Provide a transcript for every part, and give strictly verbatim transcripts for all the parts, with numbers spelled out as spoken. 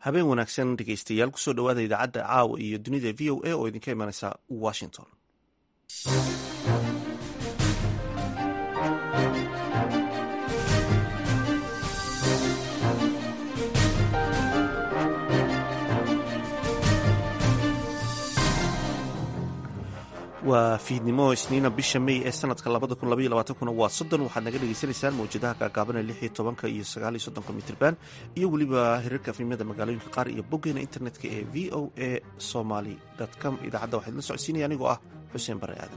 habeen wanaagsan dhegeystayaal kusoo dhawaada idaacadda caawa iyo dunida v o a oo idinka imanaysa washington. waa fiidnimo isniina bisha may ee sanadka labada kun labaiyo labaatankuna waa soddon waxaad naga dhegaysanaysaan mawjadaha gaagaabanee lix iyo tobanka iyo sagaal iyo soddonka mitirban iyo weliba hirarka afimyada magaalooyinka qaar iyo boggeena internetka ee v o a somaly com. idaacadda waxaa idinla socodsiinaya anigoo ah xuseen bare aadan.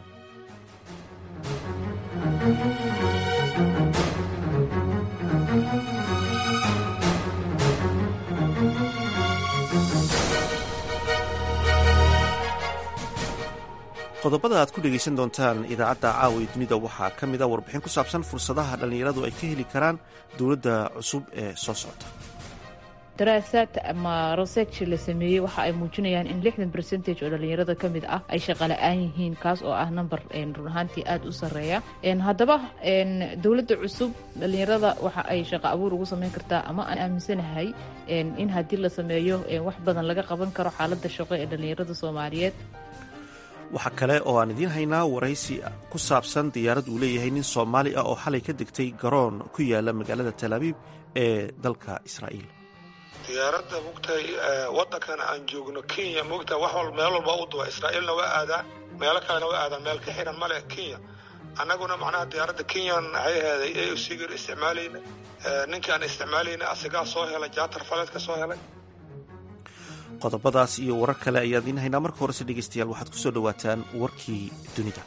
qodobada aad ku dhegaysan doontaan idaacadda caawa ee dunida waxaa ka mid a warbixin ku saabsan fursadaha dhallinyaradu ay ka heli karaan dowladda cusub ee soo socota. daraasaad ama research la sameeyey waxa ay muujinayaan in lixdan percentage oo dhallinyarada ka mid ah ay shaqo la-aan yihiin, kaas oo ah number run ahaantii aada u sarreeya. haddaba dowladda cusub dhallinyarada waxa ay shaqo abuur ugu samayn kartaa, ama aan aaminsanahay in haddii la sameeyo wax badan laga qaban karo xaaladda shaqo ee dhallinyarada Soomaaliyeed. waxaa kale oo aan idiin haynaa waraysi ku saabsan diyaarad uu leeyahay nin Soomaali ah oo xalay ka degtay garoon ku yaala magaalada Tel Aviv ee dalka Israa'iil. diyaaradda mugtahay waddankan aan joogno Kenya mugtahay wax walba meel walba u duwa Israa'iilna waa aadaa, meelo kalena waa aadaa, meel ka xiran male Kenya. annaguna macnaha diyaaradda Kenyan waxay ahaday ee u sigar isticmaalayna ninkaan isticmaalayna asagaa soo helay jaatar faleedka soo helay. qodobadaas iyo warar kale ayaa idiin haynaa. marka horese dhegeystayaal waxaad ku soo dhowaataan warkii dunida.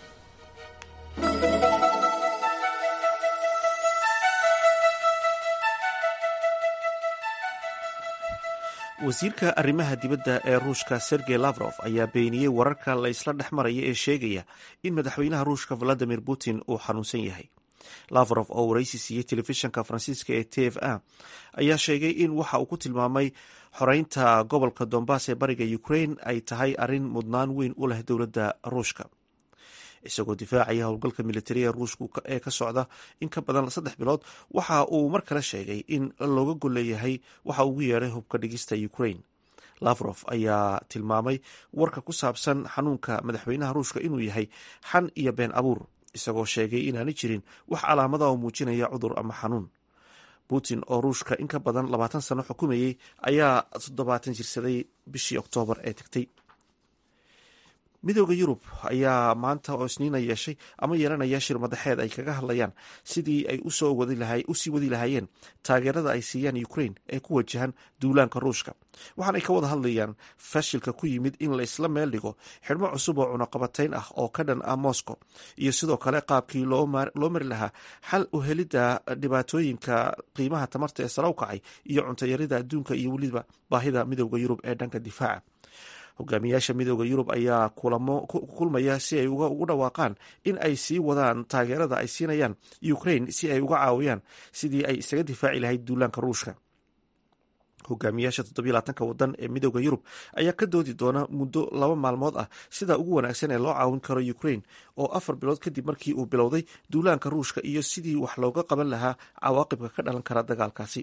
wasiirka arrimaha dibadda ee ruushka sergey lavrov ayaa beeniyey wararka la isla dhex maraya ee sheegaya in madaxweynaha ruushka valadimir putin uu xanuunsan yahay. lavrov oo waraysi siiyey telefishinka faransiiska ee t f a ayaa sheegay in waxa uu ku tilmaamay xoreynta gobolka Donbass ee bariga Ukraine ay tahay arrin mudnaan weyn u leh dowladda ruushka. isagoo difaacaya howlgalka militariga ruushka ee ka socda in ka badan saddex bilood, waxa uu mar kale sheegay in looga golleeyahay waxa ugu yeedhay hubka dhigista Ukraine. lavrov ayaa tilmaamay warka ku saabsan xanuunka madaxweynaha ruushka inuu yahay xan iyo been abuur, isagoo sheegay inaanay jirin wax calaamada oo muujinaya cudur ama xanuun. putin oo ruushka in ka badan labaatan sano xukumayey ayaa toddobaatan jirsaday bishii oktoobar ee tagtay. midooda yurub ayaa maanta oo isniina yeeshay ama yeelanaya shir madaxeed ay kaga hadlayaan sidii ay usoo usii wadi lahaayeen taageerada ay siiyaan Ukraine ee ku wajahan duulaanka ruushka. waxaanay ka wada hadlayaan fashilka ku yimid in la isla meel dhigo xidhmo cusub oo cunaqabatayn ah oo ka dhan ah Moscow, iyo sidoo kale qaabkii loo mari lahaa xal u helidda dhibaatooyinka qiimaha tamarta ee sare u kacay iyo cuntayarida adduunka iyo weliba baahida midooda yurub ee dhanka difaaca. hogaamiyaasha midooda yurub ayaa kulamo kulmaya si ay ugu dhawaaqaan in ay sii wadaan taageerada ay siinayaan Ukraine si ay uga caawiyaan sidii ay isaga difaaci lahayd duulaanka ruushka. hogaamiyaasha toddobiyo labaatanka waddan ee midooda yurub ayaa ka doodi doona muddo laba maalmood ah sida ugu wanaagsan ee loo caawin karo Ukraine oo afar bilood kadib markii uu bilowday duulaanka ruushka iyo sidii wax looga qaban lahaa cawaaqibka ka dhalan kara dagaalkaasi.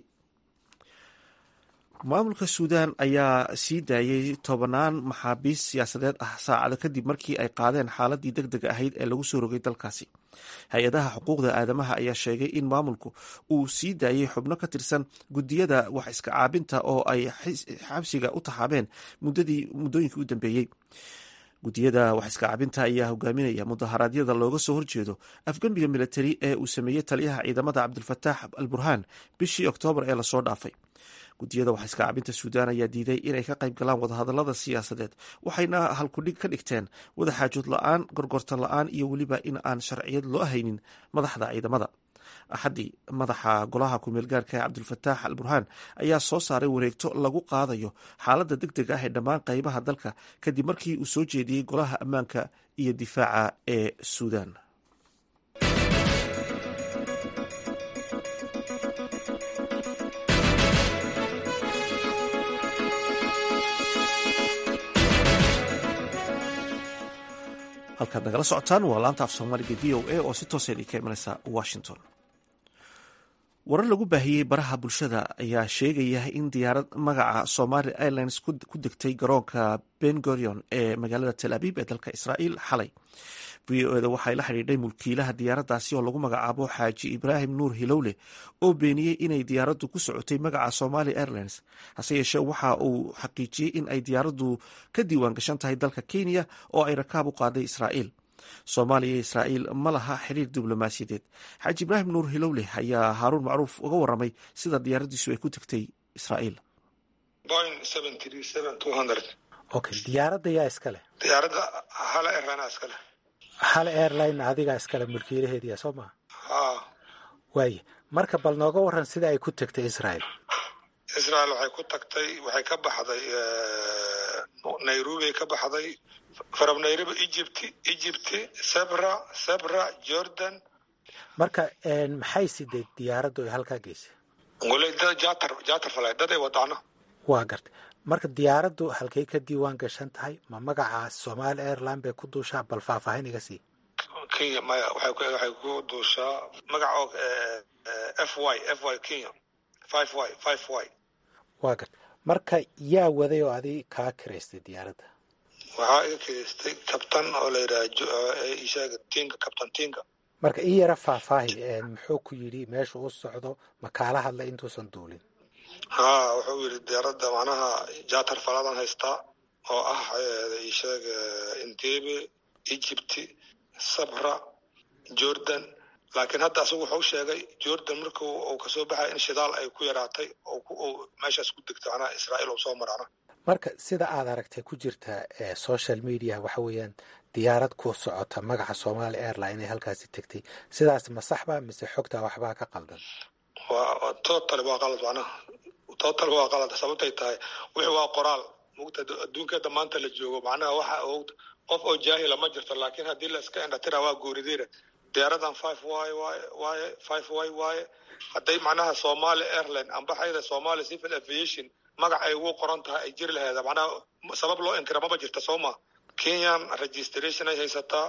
maamulka Suudaan ayaa sii daayay tobanaan maxaabiis siyaasadeed ah saacado kadib markii ay qaadeen xaaladii degdega ahayd ee lagu soo rogay dalkaasi. hay-adaha xuquuqda aadamaha ayaa sheegay in maamulku uu sii daayay xubno ka tirsan guddiyada wax iska caabinta oo ay xabsiga u taxaabeen muddadii muddooyinkii u dambeeyey. guddiyada wax iska caabinta ayaa hogaaminaya mudaharaadyada looga soo horjeedo afgembiga militari ee uu sameeyey taliyaha ciidamada Cabdilfataax al Burhaan bishii Oktoobar ee lasoo dhaafay. guddiyada wax iska caabinta Suudaan ayaa diiday inay ka qayb galaan wadahadalada siyaasadeed, waxayna halkudhig ka dhigteen wadaxaajood la-aan, gorgortan la-aan iyo weliba in aan sharciyad loo haynin madaxda ciidamada. axadii madaxa golaha ku-meelgaarka ee Cabdilfataax al Burhaan ayaa soo saaray wareegto lagu qaadayo xaaladda degdega ah ee dhammaan qaybaha dalka kadib markii uu soo jeediyey golaha ammaanka iyo difaaca ee Suudaan. halkaad nagala socotaan waa laanta af soomaaliga v o a oo si toosa idinka imanaysa Washington. warar lagu baahiyey baraha bulshada ayaa sheegaya in diyaarad magaca Somali Airlines ku degtay garoonka Ben Gurion ee magaalada Tel Aviv ee dalka Israa'iil xalay. V O A da waxay la xidhiidhay mulkiilaha diyaaraddaasi oo lagu magacaabo Xaaji Ibraahim Nuur Hilowle oo beeniyey inay diyaaraddu ku socotay magaca Somali Airlines. Hase yeeshee waxa uu xaqiijiyey in ay diyaaraddu ka diiwaan gashan tahay dalka Kenya oo ay rakaab u qaaday Israa'iil. Soomaaliya iyo Israa'iil ma laha xiriir diblomaasiyadeed. Xaaji Ibraahim Nuur Hilowle ayaa Haaruun Macruuf uga warramay sida diyaaraddiisu ay ku tagtay Israa'iil. Okay, diyaaradda yaa iska leh? Diyaaradda Hala Airline iska leh. Hala Airline adigaa iska leh mulkiilaheediya soo maa? Haa. Waaye, marka bal nooga warran sida ay ku tagtay Israa'iil. Israa'iil waxay ku tagtay, waxay ka baxday Nairobi ka baxday. From Nairobi, Egypt, Egypt, Sabra, Sabra, Jordan. Marka maxay sideed diyaaraddu ay halkaa geysay? Ngoleyda jaatar, jaatar falay dad ay wadaana. Waa gartay. Marka diyaaraddu halkay ka diiwaan gashan tahay ma magaca Somali Airline bay ku duushaa bal faahfaahin iga sii. Kenya maya waxay ku waxay ku duushaa magaca F Y F Y Kenya five Y five Y. Waa gartay. Marka yaa waday oo adi ka kireystay diyaaradda? Waxaa iga kireystay kabtan oo la yiraahdo ishaga tinga kabtan tinga. Marka ii yara faahfaahi muxuu ku yidhi meesha uu socdo ma kaala hadlay intuusan duulin? haa wuxuu yidhi diyaaradda macnaha jaatar faladan haystaa oo ah ishaga Entebbe, Egypt, Sabra, Jordan. laakiin hadda asagu wuxuu sheegay Jordan markuu uu ka soo baxay in shidaal ay ku yaraatay oo meeshaas ku degtay ana Israa'iil oo soo marana. Marka sida aad aragtay ku jirta social media waxa weeyaan diyaarad ku socota magaca Somali Airline ay halkaasi tagtay sidaas ma saxba mise xogta waxba ka qaldan? waa total waa qalad wana total waa qalad sababtay tahay wixii waa qoraal mugta adduunka damaanta la joogo macnaha waxa qof oo jaahil ma jirto laakiin hadii la iska indhatira waa goorideera diyaaradan five Y Y five Y Y haday macnaha Somali Airline amba hay'adda Somali Civil Aviation magac ay ugu qoran tahay ay jir lahayd macnaha sabab loo inkira ma jirto Soomaa Kenyan registration ay haysataa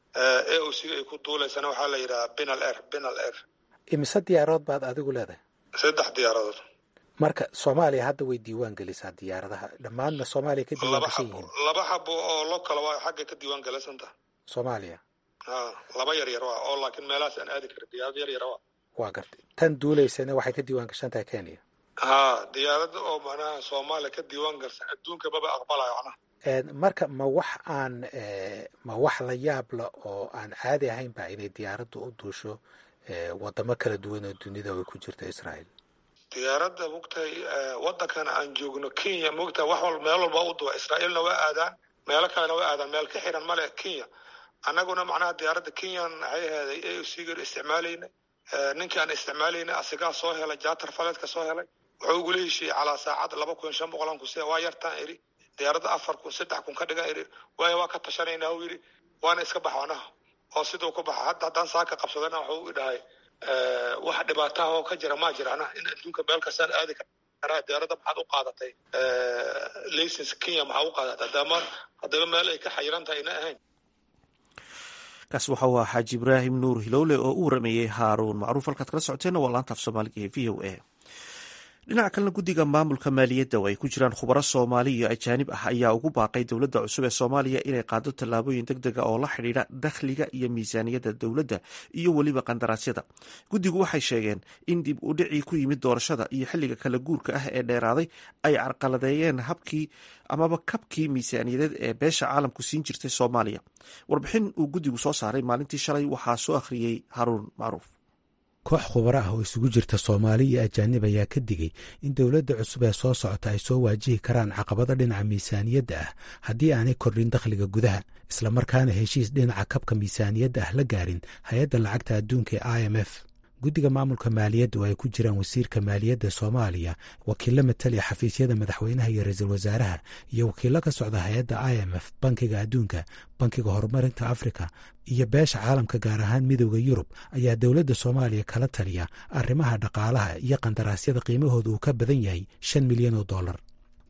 ee oo si ay ku duuleysana waxa la yiraahdaa Penal Air Penal Air. Imisa diyaarood baad adigu leedahay? Saddex diyaarood. Marka Soomaaliya hadda way diiwaan gelisaa diyaaradaha dhammaanna Soomaaliya ka diiwaan gashay yihiin. Laba xabo oo loo kala waa xagga ka diiwaan galaysanta. Soomaaliya. haa laba yar yar waa oo laakiin meelahaas aan aadi karin diyaarad yar yar waa. Waa gartay. Tan duuleysana waxay ka diiwaan gashan tahay Kenya. haa diyaaradda oo macnaha Soomaaliya ka diiwaan gashay adduunka baba aqbalayo macnaha. marka ma wax aan ma wax la yaab la oo aan caadi ahayn ba inay diyaaraddu u duusho wadamo kala duwan oo dunida ay ku jirto Israa'iil. diyaaradda mugtay wadankan aan joogno Kenya mugtay wax wal meel walba u duwa Israa'iilna waa aadaan meel kalena waa aadaan meel ka xiran male Kenya annaguna macnaha diyaaradda Kenya ay ahaday ay sigar isticmaalayna ninkaan isticmaalayna asiga soo helay jaatar faleedka soo helay wuxuu ugu leeyahay ala saacad laba kun iyo shan boqol ku see waa yartaan iri diyaaradda afar kun saddex kun ka dhiga iri way waa ka tashanayna uu yiri waana iska baxwanaha oo sidoo ku baxa hadda haddaan saaka qabsadana wuxuu u dhahay wax dhibaato ah oo ka jira ma jirana in adduunka meel kastaan aadi karaa diyaaradda maxaad u qaadatay license Kenya maxaa u qaadatay dhammaan haddaba meel ay ka xayiran tahay ina ahayn. kaas waxa waa Xaaji Ibraahim Nuur Hilowle oo u waramayay Haaruun Macruuf halkaad kala socoteen waa laanta af Soomaaliga ee V O A. dhinaca kalena guddiga maamulka maaliyadda oo ay ku jiraan khubaro Soomaali iyo ajaanib ah ayaa ugu baaqay dowladda cusub ee Soomaaliya inay qaado tallaabooyin degdeg ah oo la xidhiidha dakhliga iyo miisaaniyadda dowladda iyo weliba qandaraasyada. guddigu waxay sheegeen in dib u dhicii ku yimid doorashada iyo xilliga kala guurka ah ee dheeraaday ay carqaladeeyeen habkii amaba kabkii miisaaniyadeed ee beesha caalamku siin jirtay Soomaaliya. warbixin uu guddigu soo saaray maalintii shalay waxaa soo akhriyey Haaruun Macruuf. koox khubaro ah oo isugu jirta Soomaali iyo ajaanib ayaa ka digay in dowladda cusub ee soo socota ay soo waajihi karaan caqabado dhinaca miisaaniyadda ah haddii aanay kordhin dakhliga gudaha isla markaana heshiis dhinaca kabka miisaaniyadda ah la gaarin hay-adda lacagta adduunka ee I M F. guddiga maamulka maaliyadda oo ay ku jiraan wasiirka maaliyadda Soomaaliya, wakiilo mataliya xafiisyada madaxweynaha iyo ra'iisul wasaaraha iyo wakiilo ka socda hay-adda I M F, bankiga adduunka, bankiga horumarinta Afrika iyo beesha caalamka gaar ahaan midowda Yurub ayaa dowladda Soomaaliya kala taliya arrimaha dhaqaalaha iyo qandaraasyada qiimahooda uu ka badan yahay shan milyan oo dollar.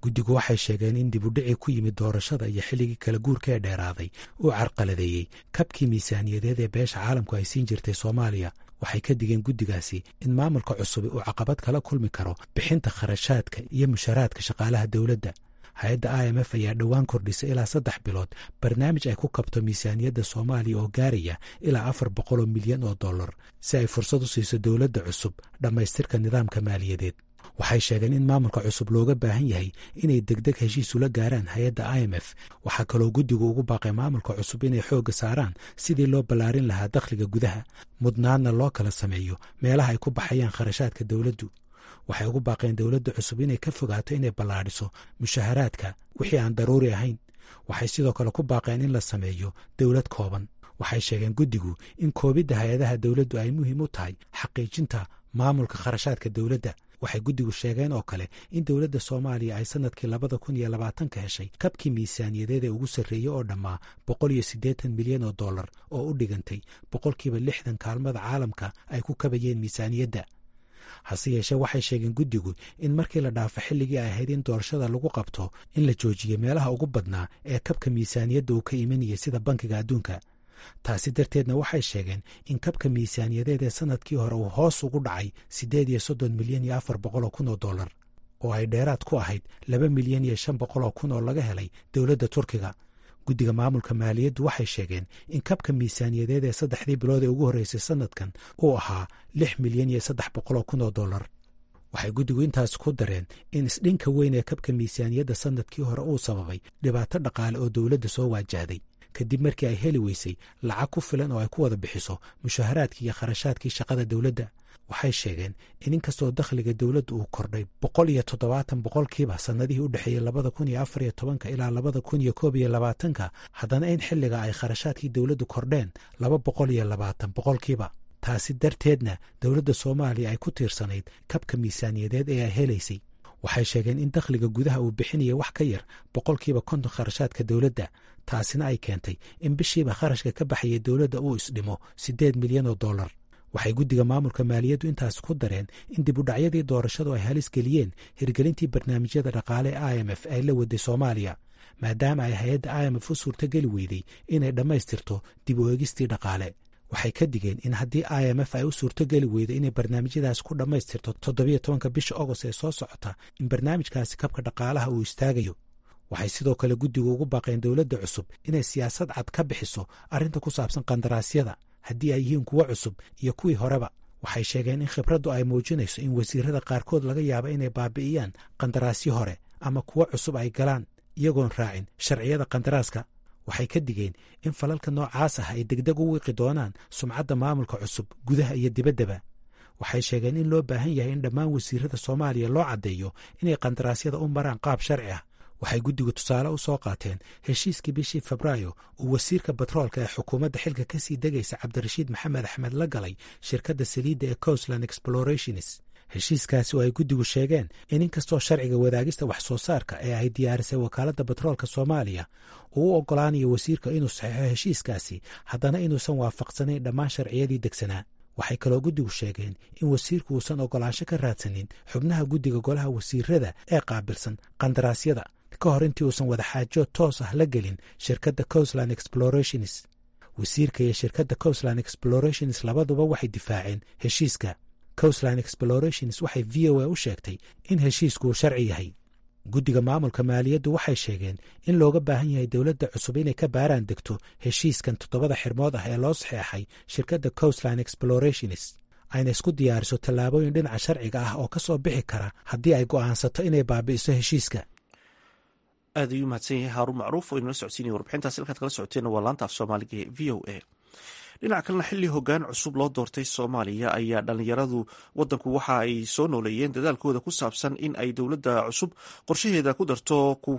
guddigu waxay sheegeen in dibudhicii ku yimid doorashada iyo xilligii kala guurka ee dheeraaday uu carqaladeeyey kabkii miisaaniyadeed ee beesha caalamku ay siin jirtay soomaaliya. waxay ka digeen guddigaasi in maamulka cusubi uu caqabad kala kulmi karo bixinta kharashaadka iyo mushaharaadka shaqaalaha dowladda. hay-adda i m f ayaa dhowaan kordhisay ilaa saddex bilood barnaamij ay ku kabto miisaaniyadda soomaaliya oo gaaraya ilaa afar boqol oo milyan oo dollar si ay fursad u siiso dowladda cusub dhammaystirka nidaamka maaliyadeed. waxay sheegeen in maamulka cusub looga baahan yahay inay degdeg heshiis ula gaaraan hay-adda i m f. waxaa kaloo guddigu ugu baaqay maamulka cusub inay xoogga saaraan sidii loo ballaarin lahaa dakhliga gudaha, mudnaadna loo kala sameeyo meelaha ay ku baxayaan kharashaadka dowladdu. waxay ugu baaqeen dowladda cusub inay ka fogaato inay ballaadhiso mushaharaadka wixii aan daruuri ahayn. waxay sidoo kale ku baaqeen in la sameeyo dowlad kooban. waxay sheegeen guddigu in koobidda hay-adaha dowladdu ay muhiim u tahay xaqiijinta maamulka kharashaadka dowladda. waxay guddigu sheegeen oo kale in dowladda soomaaliya ay sannadkii labada kun iyo labaatanka heshay kabkii miisaaniyadeed ee ugu sarreeyey oo dhammaa boqol iyo siddeetan milyan oo dollar oo u dhigantay boqolkiiba lixdan kaalmada caalamka ay ku kabayeen miisaaniyadda. hase yeeshee waxay sheegeen guddigu in markii la dhaafo xilligii ay ahayd in doorashada lagu qabto in la joojiyo meelaha ugu badnaa ee kabka miisaaniyadda uu ka imanayay sida bankiga adduunka. taasi darteedna waxay sheegeen in kabka miisaaniyadeed ee sannadkii hore uu hoos ugu dhacay siddeed iyo soddon milyan iyo afar boqol oo kun oo dollar oo ay dheeraad ku ahayd laba milyan iyo shan boqol oo kun oo laga helay dowladda turkiga. guddiga maamulka maaliyaddu waxay sheegeen in kabka miisaaniyadeed ee saddexdii bilood ee ugu horreysay sannadkan uu ahaa lix milyan iyo saddex boqol oo kun oo dollar. waxay guddigu intaas ku dareen in isdhinka weyn ee kabka miisaaniyadda sannadkii hore uu sababay dhibaato dhaqaale oo dowladda soo waajahday kadib markii ay heli weysay lacag ku filan oo ay ku wada bixiso mushaharaadkii iyo kharashaadkii shaqada dowladda. waxay sheegeen in inkastoo dakhliga dowladda uu kordhay boqol iyo toddobaatan boqolkiiba sannadihii u dhexeeyey labada kun iyo afar iyo tobanka ilaa labada kun iyo koob iyo labaatanka, haddana in xilliga ay kharashaadkii dowladdu kordheen laba boqol iyo labaatan boqolkiiba. taasi darteedna dowladda soomaaliya ay ku tiirsanayd kabka miisaaniyadeed ee ay helaysay. waxay sheegeen in dakhliga gudaha uu bixinaya wax ka yar boqolkiiba konton kharashaadka dowladda. taasina ay keentay in bishiiba kharashka ka baxaya dowladda uu isdhimo siddeed milyan oo dollar. waxay guddiga maamulka maaliyaddu intaas ku dareen in dibudhacyadii doorashadu ay halis geliyeen hirgelintii barnaamijyada dhaqaale ee i m f ay la waday soomaaliya, maadaama ay hay-adda i m f u suurtogeli weyday inay dhammaystirto dib u eegistii dhaqaale. waxay ka digeen in haddii i m f ay u suurtogeli weydo inay barnaamijyadaas ku dhammaystirto toddobiyo tobanka bisha agost ee soo socota in barnaamijkaasi kabka dhaqaalaha uu istaagayo. waxay sidoo kale guddigu ugu baaqeen dowladda cusub inay siyaasad cad ka bixiso arrinta ku saabsan qandaraasyada haddii ay yihiin kuwo cusub iyo kuwii horeba. waxay sheegeen in khibraddu ay muujinayso in wasiirada qaarkood laga yaabo inay baabi'iyaan qandaraasyo hore ama kuwo cusub ay galaan iyagoon raacin sharciyada qandaraaska. waxay ka digeen in falalka noocaas ah ay degdeg u wiiqi doonaan sumcadda maamulka cusub gudaha iyo dibaddaba. waxay sheegeen in loo baahan yahay in dhammaan wasiirada soomaaliya loo caddeeyo inay qandaraasyada u maraan qaab sharci ah. waxay guddigu tusaale u soo qaateen heshiiskii bishii febraayo uu wasiirka batroolka ee xukuumadda xilka ka sii degaysa cabdirashiid maxamed axmed la galay shirkadda saliidda ee coastland explorations. heshiiskaasi oo ay guddigu sheegeen in inkastoo sharciga wadaagista wax soo saarka ee ay diyaarisay wakaaladda batroolka soomaaliya uu u oggolaanayo wasiirka inuu saxiixo heshiiskaasi, haddana inuusan waafaqsanayn dhammaan sharciyadii degsanaa. waxay kaloo guddigu sheegeen in wasiirku uusan oggolaansho ka raadsanin xubnaha guddiga golaha wasiirada ee qaabilsan qandaraasyada ka hor intii uusan wadaxaajood toos ah la gelin shirkadda coastland explorations. wasiirka iyo shirkadda coastland explorations labaduba waxay difaaceen heshiiska. coastland explorations waxay v o a u sheegtay in heshiisku uu sharci yahay. guddiga maamulka maaliyaddu waxay sheegeen in looga baahan yahay dowladda cusub inay ka baaraan degto heshiiskan toddobada xirmood ah ee loo saxeexay shirkadda coastland explorations, ayna isku diyaariso tallaabooyin dhinaca sharciga ah oo ka soo bixi kara haddii ay go'aansato inay baabi'iso heshiiska. aad ayuu mahadsan yahay haaruun macruuf oo inala socodsiinaya warbixintaas halkaad kala socoteenna waa laanta af soomaaliga ee v o a. dhinaca kalena xilli hoggaan cusub loo doortay soomaaliya ayaa dhallinyaradu waddanku waxa ay soo nooleeyeen dadaalkooda ku saabsan in ay dowladda cusub qorshaheeda ku darto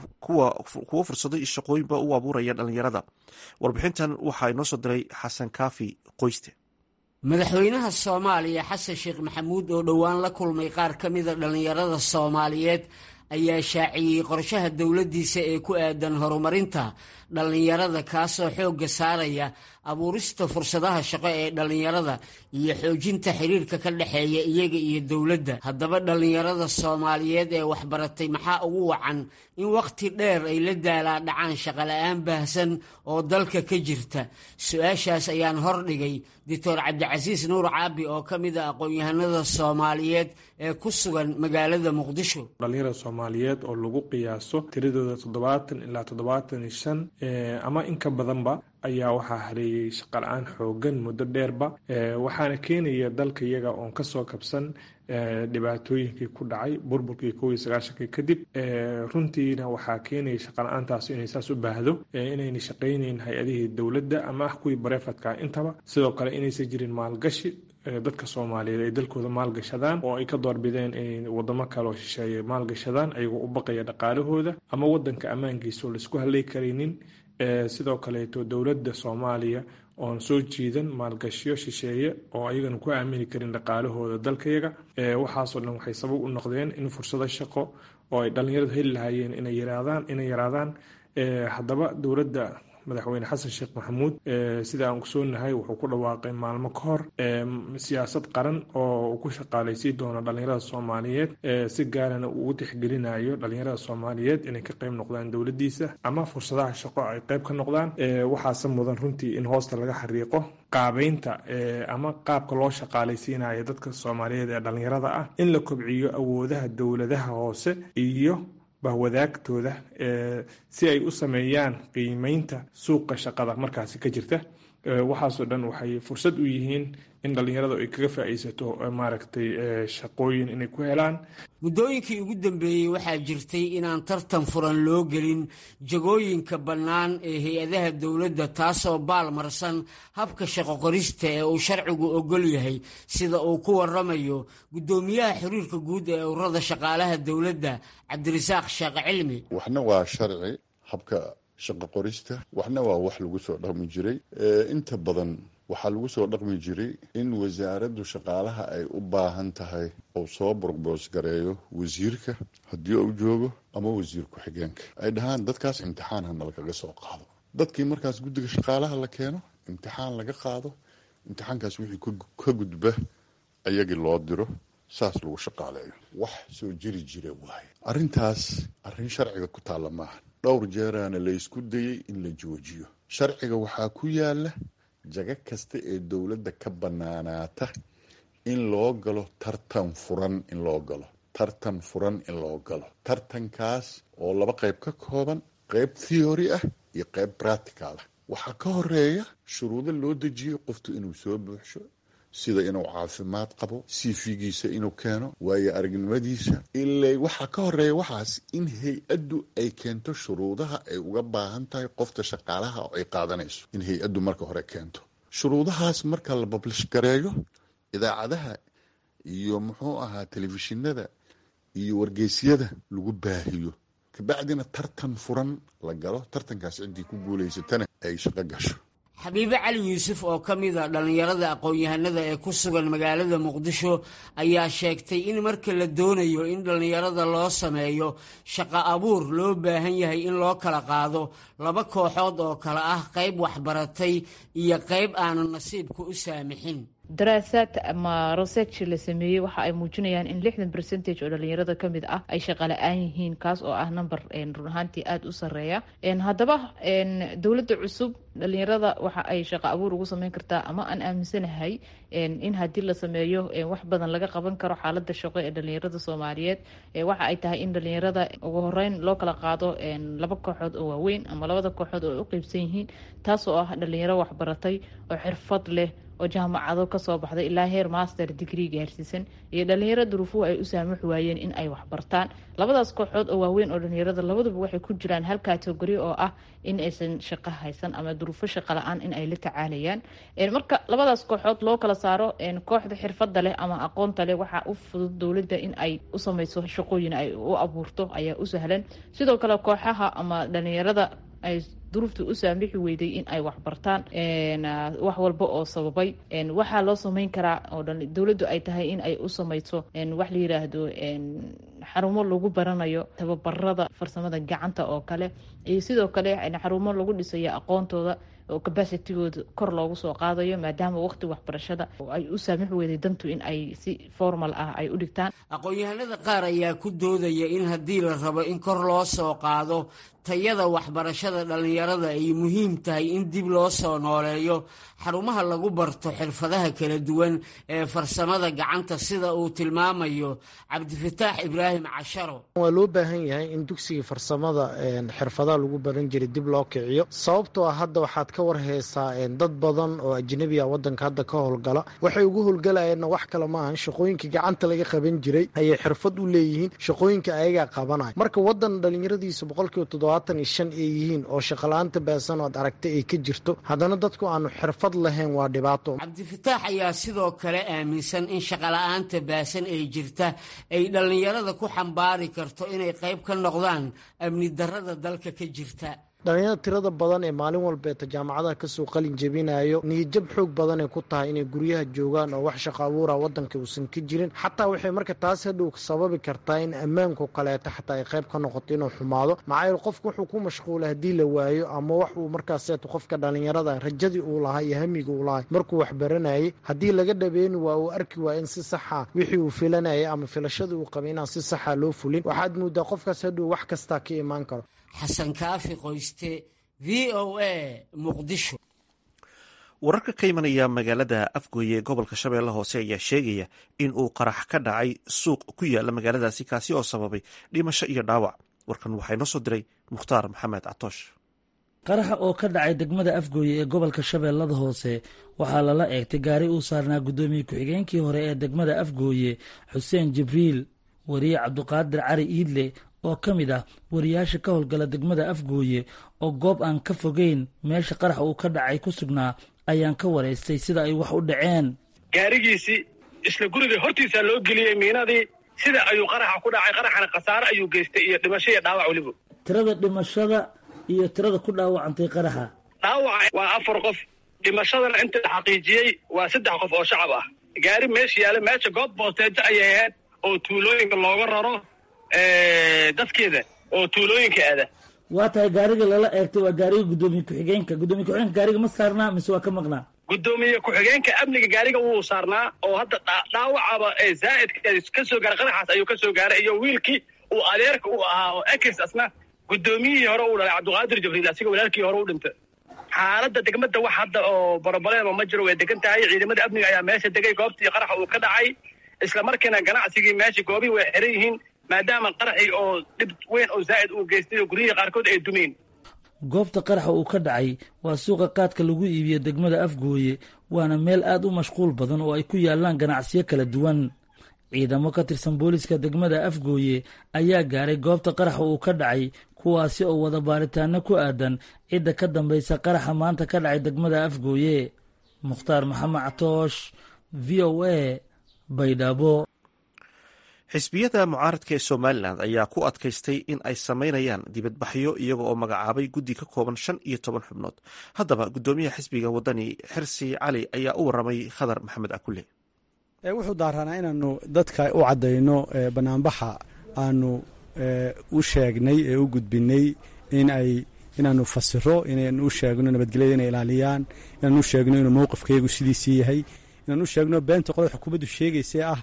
kuwo fursado iyo shaqooyinba u abuuraya dhallinyarada. warbixintan waxaa inoo soo diray xasan kaafi qoyste. madaxweynaha soomaaliya xasan sheekh maxamuud oo dhowaan la kulmay qaar ka mida dhallinyarada soomaaliyeed ayaa shaaciyey qorshaha dowladdiisa ee ku aadan horumarinta dhallinyarada kaasoo xoogga saaraya abuurista fursadaha shaqo ee dhallinyarada iyo xoojinta xiriirka ka dhexeeya iyaga iyo dowladda. haddaba dhallinyarada soomaaliyeed ee waxbaratay maxaa ugu wacan in wakhti dheer ay la daalaa dhacaan shaqola'aan baahsan oo dalka ka jirta? su-aashaas ayaan hordhigay doctor cabdicasiis nuur caabi oo ka mid a aqoon-yahanada soomaaliyeed ee ku sugan magaalada muqdisho. dhalinyarada soomaaliyeed oo lagu qiyaaso tiradooda toddobaatan ilaa toddobaatan iyo shan ama in ka badanba ayaa waxaa hareeyey shaqala-aan xoogan muddo dheerba, waxaana keenaya dalka iyaga oon kasoo kabsan dhibaatooyinkii ku dhacay burburkii kow iyo sagaashankii kadib. runtiina waxaa keenaya shaqala-aantaas inay saas u baahdo, inayna shaqaynayn hay-adihii dowladda ama ah kuwii bareefadka intaba. sidoo kale inaysan jirin maalgashi dadka soomaaliyeed ay dalkooda maalgashadaan oo ay ka doorbideen inay wadamo kale oo shisheeye maalgashadaan ayagoo u baqaya dhaqaalahooda ama wadanka ammaankiisa oo laisku halay karaynin. sidoo kaleeto dowladda soomaaliya oon soo jiidan maalgashiyo shisheeye oo ayagana ku aamini karin dhaqaalahooda dalkayaga. waxaasoo dhan waxay sabab u noqdeen in fursado shaqo oo ay dhallinyaradu heli lahaayeen inay yaraadaan inay yaraadaan haddaba dowladda madaxweyne xasan sheekh maxamuud sida aan ogsoonahay wuxuu ku dhawaaqay maalmo ka hor siyaasad qaran oo uu ku shaqaalaysiin doono dhallinyarada soomaaliyeed, si gaarana uu u tixgelinayo dhallinyarada soomaaliyeed inay ka qayb noqdaan dowladiisa ama fursadaha shaqo ay qayb ka noqdaan. waxaase mudan runtii in hoosta laga xariiqo qaabeynta ama qaabka loo shaqaalaysiinayo dadka soomaaliyeed ee dhallinyarada ah, in la kobciyo awoodaha dowladaha hoose iyo bahwadaagtooda si ay u sameeyaan qiimeynta suuqa shaqada markaasi ka jirta. waxaasoo dhan waxay fursad u yihiin in dhallinyaradu ay kaga faa'iidaysato maaragtay shaqooyin inay ku helaan. muddooyinkii ugu dambeeyey waxaa jirtay inaan tartan furan loo gelin jagooyinka bannaan ee hay-adaha dowladda, taasoo baalmarsan habka shaqo qorista ee uu sharcigu ogol yahay, sida uu ku waramayo guddoomiyaha xiriirka guud ee ururada shaqaalaha dowladda cabdirasaaq sheekh cilmi. waxna waa sharci habka shaqo qorista, waxna waa wax lagu soo dhaqmi jiray. inta badan waxaa lagu soo dhaqmi jiray in wasaaraddu shaqaalaha ay u baahan tahay oo soo borboosgareeyo wasiirka haddii uu joogo ama wasiir ku-xigeenka, ay dhahaan dadkaas imtixaan hana lagaga soo qaado. dadkii markaas guddiga shaqaalaha la keeno, imtixaan laga qaado, imtixaankaas wixii ka gudba ayagii loo diro, saas lagu shaqaaleeyo. wax soo jiri jira waaye. arrintaas arrin sharciga ku taalla maaha. dhowr jeeraana la isku dayey in la joojiyo. sharciga waxaa ku yaala jago kasta ee dowladda ka bannaanaata in loo galo tartan furan in loo galo tartan furan in loo galo tartankaas oo laba qayb ka kooban, qayb theory ah iyo qayb practical ah. waxaa ka horeeya shuruudo loo dejiyo qoftu inuu soo buuxsho, sida inuu caafimaad qabo, cv-giisa inuu keeno, waayo aragnimadiisa. ilaa waxaa ka horeeya waxaas in hay-addu ay keento shuruudaha ay uga baahan tahay qofta shaqaalaha oo ay qaadanayso, in hay-addu marka hore keento shuruudahaas. marka la bablish gareeyo idaacadaha iyo muxuu ahaa telefishinada iyo wargeysyada lagu baahiyo, kabacdina tartan furan la galo. tartankaas ciddii ku guulaysatana ay shaqo gasho. xabiibe cali yuusuf oo ka mid a dhallinyarada aqoon-yahanada ee ku sugan magaalada muqdisho ayaa sheegtay in marka la doonayo in dhallinyarada loo sameeyo shaqo abuur loo baahan yahay in loo kala qaado laba kooxood oo kale ah qayb waxbaratay iyo qayb aanan nasiibka u saamixin. daraasaad ama research la sameeyey waxa ay muujinayaan in lixdan percentage oo dhalinyarada ka mid ah ay shaqo la-aan yihiin, kaas oo ah number run ahaantii aada u sareeya. haddaba dowladda cusub dhalinyarada waxa ay shaqo abuur ugu sameyn kartaa, ama aan aaminsanahay in haddii la sameeyo wax badan laga qaban karo xaalada shaqo ee dhalinyarada soomaaliyeed. waxa ay tahay in dhalinyarada ugu horeyn loo kala qaado laba kooxood oo waaweyn ama labada kooxood oo u qeybsan yihiin, taas oo ah dhalinyaro waxbaratay oo xirfad leh oo jaamacado kasoo baxday ilaa heer master degree gaarsiisan, iyo dhalinyaro duruufuhu ay u saamix waayeen in ay waxbartaan. labadaas kooxood oo waaweyn oo dhalinyarada labaduba waxay ku jiraan hal category oo ah in aysan shaqo haysan ama duruufo shaqo la-aan in ay la tacaalayaan. marka labadaas kooxood loo kala saaro, kooxda xirfada leh ama aqoonta leh waxaa u fudud dowladda in ay u sameyso shaqooyin ay u abuurto, ayaa u sahlan. sidoo kale kooxaha ama dhalinyarada ay duruufta u saamixi weyday in ay wax bartaan wax walba oo sababay waxaa loo samayn karaa oo dhan dowladdu ay tahay in ay u samayso wax la yiraahdo xarumo lagu baranayo tababarada farsamada gacanta oo kale iyo sidoo kale xarumo lagu dhisayo aqoontooda oo capacitigooda kor loogu soo qaadayo maadaama waqti waxbarashada ay u saamix weyday dantu in ay si formal ah ay u dhigtaan. aqoon-yahanada qaar ayaa ku doodaya in haddii la rabo in kor loo soo qaado tayada waxbarashada dhallinyarada ay muhiim tahay in dib loo soo nooleeyo xarumaha lagu barto xirfadaha kala duwan ee farsamada gacanta sida uu tilmaamayo cabdifataax ibraahim casharo. waa loo baahan yahay in dugsiga farsamada xirfadaha lagu baran jiray dib loo kiciyo sababtoo ah hadda waxaad ka war haysaa dad badan oo ajnabi ah wadanka hadda ka howlgala waxay ugu howlgalayeenna wax kale ma ahan shaqooyinka gacanta laga qaban jiray ayay xirfad u leeyihiin shaqooyinka ayagaa qabanaya marka wadan dhallinyaradiisa boqolkiiba toddobaatan iyo shan ay yihiin oo shaqala-aanta baasan ood aragtay ay ka jirto haddana dadku aanu xirfad lahayn waa dhibaato. cabdifataax ayaa sidoo kale aaminsan in shaqala-aanta baasan ay jirta ay dhallinyarada ku xambaari karto inay qayb ka noqdaan amni darrada dalka ka jirta. dhalinyarada tirada badan ee maalin walbeeta jaamacadaha kasoo qalin jebinayo niyadjab xoog badan ay ku tahay inay guryaha joogaan oo wax shaqo abuura wadanka uusan ka jirin xataa waxay marka taas hadhow sababi kartaa in ammaanku kaleeto xataa ay qayb ka noqoto inuu xumaado maxaa yeele qofku wuxuu ku mashquula haddii la waayo ama wax uu markaaseeto qofka dhalinyarada rajadii uu lahaa iyo hamiga uu lahay markuu wax baranayay haddii laga dhabeeni waa uu arki waa in si saxa wixii uu filanayay ama filashadii uu qabay inaan si saxa loo fulin waxaad moodaa qofkaas hadhow wax kastaa ka imaan karo. xasan kaafi qoyste v o a muqdisho. wararka ka imanaya magaalada afgooye ee gobolka shabeelle hoose ayaa sheegaya in uu qarax ka dhacay suuq ku yaala magaaladaasi kaasi oo sababay dhimasho iyo dhaawac warkan waxaa inoo soo diray mukhtaar maxamed catoosh. qaraxa oo ka dhacay degmada afgooye ee gobolka shabeellada hoose waxaa lala eegtay gaari uu saarnaa guddoomiye ku-xigeenkii hore ee degmada afgooye xuseen jibriil wariye cabduqaadir cali iidle oo ka mid ah wariyaasha ka howlgala degmada afgooye oo goob aan ka fogeyn meesha qarax uu ka dhacay ku sugnaa ayaan ka waraystay sida ay wax u dhaceen. gaarigiisii isla guriga hortiisaa loo geliyey miinadii sida ayuu qaraxa ku dhacay qaraxana khasaare ayuu geystay iyo dhimasho iyo dhaawac weliba. tirada dhimashada iyo tirada ku dhaawacantay qaraxa dhaawaca waa afar qof dhimashadana inta la xaqiijiyey waa saddex qof oo shacab ah. gaari meesha yaala meesha goob boosteejo ayay ahayd oo tuulooyinka looga raro dadkeeda oo tuulooyinka aada. waa tahay gaariga lala eegtay waa gaariga guddoomiye ku-xigeenka guddoomiye ku-xigeenka gaariga ma saarnaa mise waa ka maqnaa? guddoomiye ku-xigeenka amniga gaariga wuu saarnaa oo hadda dhaawacaba ee zaa'idka ka soo gaaray qaraxaas ayuu ka soo gaaray iyo wiilkii uu adeerka u ahaa oo ekis asna guddoomiyihii hore uu dhalay cabduqaadir jibriil asiga walaalkii hore u dhintay. xaaladda degmada wax hadda oo borobalema ma jiro way degan tahay ciidamada amniga ayaa meesha degay goobtii qaraxa uu ka dhacay isla markiina ganacsigii meesha goobii way xiran yihiin maadaama qaraxii oo dhib weyn oo zaa'id uu geystay oo guryihii qaarkood ay dumeen. goobta qaraxa uu ka dhacay waa suuqa qaadka lagu iibiyo degmada afgooye waana meel aad u mashquul badan oo ay ku yaalaan ganacsiyo kala duwan. ciidamo ka tirsan booliska degmada afgooye ayaa gaaray goobta qaraxa uu ka dhacay kuwaasi oo wada baaritaano ku aadan cidda ka dambaysa qaraxa maanta ka dhacay degmada afgooye. mukhtaar maxamed catoosh v o a baydhabo. xisbiyada mucaaradka ee somalilan ayaa ku adkaystay in ay samaynayaan dibadbaxyo iyaga oo magacaabay guddi ka kooban shan iyo toban xubnood. haddaba guddoomiyaha xisbiga wadani xirsi cali ayaa u waramay khadar maxamed akule. wuxuu daaranaa inaanu dadka u caddayno banaanbaxa aanu u sheegnay ee u gudbinay in ay inaanu fasiro inaanu u sheegno nabadgelyada inay ilaaliyaan inaanu u sheegno inuu mowqifkayagu sidiisii yahay inaanu u sheegno beenta qolada xukuumaddu sheegaysa ah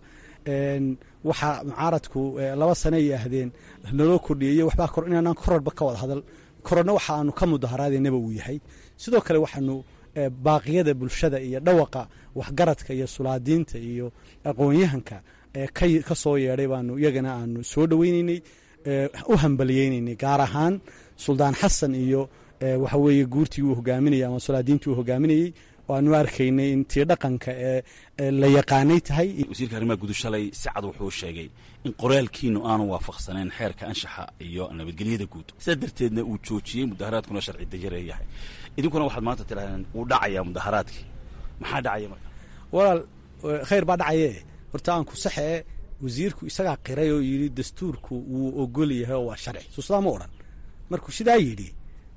waxaa mucaaradku laba sane ay ahdeen naloo kordhiyayo waxbaa kor inaanaan kororba ka wada hadal kororna waxa aanu ka mudaharaadaynaba uu yahay. sidoo kale waxaanu baaqiyada bulshada iyo dhawaqa waxgaradka iyo sulaadiinta iyo aqoon-yahanka ka soo yeedhay baanu iyagana aanu soo dhoweynaynay u hambaliyeynaynay gaar ahaan suldaan xasan iyo waxa weeye guurtii uu hogaaminayay ama sulaadiintii uu hogaaminayey waanu arkaynay in tii dhaqanka ee la yaqaanay tahay. wasiirka arrimaha guud shalay si cad wuxuu sheegay in qoraalkiinu aanu waafaqsanayn xeerka anshaxa iyo nabadgelyada guud sidaa darteedna uu joojiyey mudaharaadkuna sharci dajare yahay. idinkuna waxaad maanta tirahdeen wuu dhacayaa mudaharaadkii maxaa dhacaya marka? walaal khayr baa dhacaye horta aanku saxee wasiirku isagaa qiray oo yidhi dastuurku wuu ogol yahay oo waa sharci suusadaa ma odhan markuu sidaa yidhi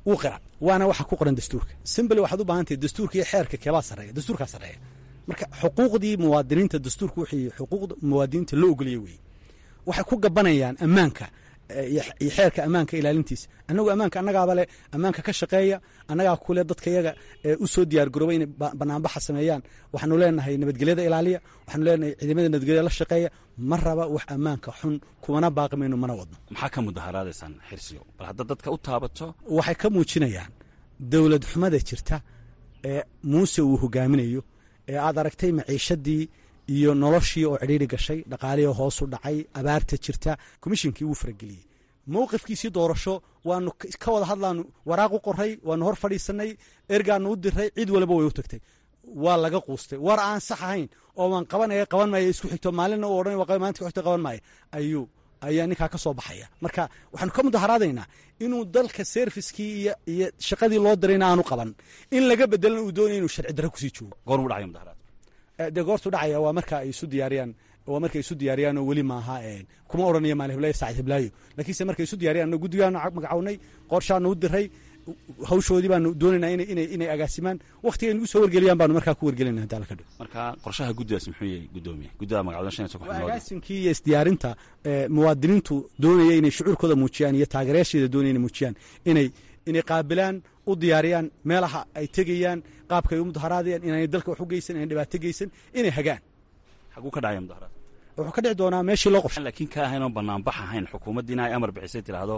uu qira waana waxa ku qoran dastuurka simbly waxaad u baahan tahay dastuurka iyo xeerka keebaa sarreeya dastuurkaa sarreeya marka xuquuqdii muwaadiniinta dastuurka wixii xuquuqda muwaadiniinta loo ogoliyey weeye waxay ku gabanayaan ammaanka iyo xeerka ammaanka ilaalintiisa annagu ammaanka annagaaba leh ammaanka ka shaqeeya annagaa kule dadka iyaga u soo diyaar garooba inay banaanbaxa sameeyaan waxaanu leenahay nabadgelyada ilaaliya waxaanu leenahay ciidamada nabadgelyada la shaqeeya ma raba wax ammaanka xun kumana baaqi mayno mana wadno maxaa ka mudaharaadaysaan xirsiyo bal hadda dadka u taabato waxay ka muujinayaan dowlad xumada jirta ee muuse uu hogaaminayo ee aad aragtay maciishadii iyo noloshii oo cidhiiri gashay dhaqaalihii hoosu dhacay abaarta jirta komishinkii wuu farageliyey mowqifkiisii doorasho waanu ka wada hadlaanu waraaq u qoray waanu hor fadhiisanay ergaanu u diray cid waliba way u tagtay waa laga quustay war aan sax ahayn oo waan qabanaya qaban maayo isku xigto maalinna u odhan waa maanta ku xigto qaban maayo ayuu ayaa ninkaa ka soo baxaya marka waxaanu ka mudaharaadaynaa inuu dalka serviskii iyo iyo shaqadii loo dirayna aanu qaban in laga bedelana uu doonaya inuu sharci darro kusii joogo goormu dhacaya mudaharaad dee goortu dhacaya waa marka ay isu diyaariyaan waa markay isu diyaariyaan oo weli maaha kuma odhanaya maalin hiblaayo saacid hiblaayo laakiinse markay isu diyaariyaan anna guddigaanu magacawnay qorshaanu u diray hawshoodii baanu doonaynaa inay inay inay agaasimaan waqtiga ay nagu soo wargeliyaan baanu markaa ku wargelinaa hadda la ka dhow marka qorshaha guddigaas muxuu yahay guddoomiye guddida magacawdan shan iyo soddon xubnood agaasinkii iyo isdiyaarinta muwaadiniintu doonaya inay shucuurkooda muujiyaan iyo taageerayaasheeda doonaya inay muujiyaan inay inay qaabilaan u diyaariyaan meelaha ay tegayaan qaabka ay u mudaharaadayaan inaanay dalka wax u geysan inay dhibaato geysan inay hagaan xaguu ka dhacaya mudaharaad wuxuu ka dhici doonaa meeshii loo qorshay laakiin ka ahayn oo banaanbax ahayn xukuumaddiina ay amar bixisay tiraahdo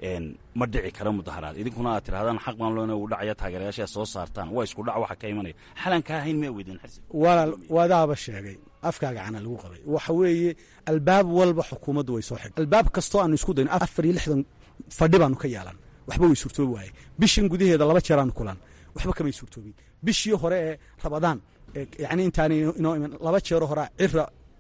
ma dhici kara mudaharaad idinkuna aad tirahdaan xaq baan loona uu dhacaya taageerayaasha soo saartaan waa isku dhac waxa ka imanaya xalan ka ahayn ma weydin xirsi walaal wadaaba sheegay afkaaga cana lagu qabay waxa weeye albaab walba xukuumaddu way soo xidhay albaab kastoo aanu isku dayno afar iyo lixdan fadhi baanu ka yeelan waxba way suurtoobi waaye bishan gudaheeda laba jeer aanu kulan waxba kamay suurtoobin bishii hore ee rabadaan yani intaanay inoo iman laba jeero horaa cira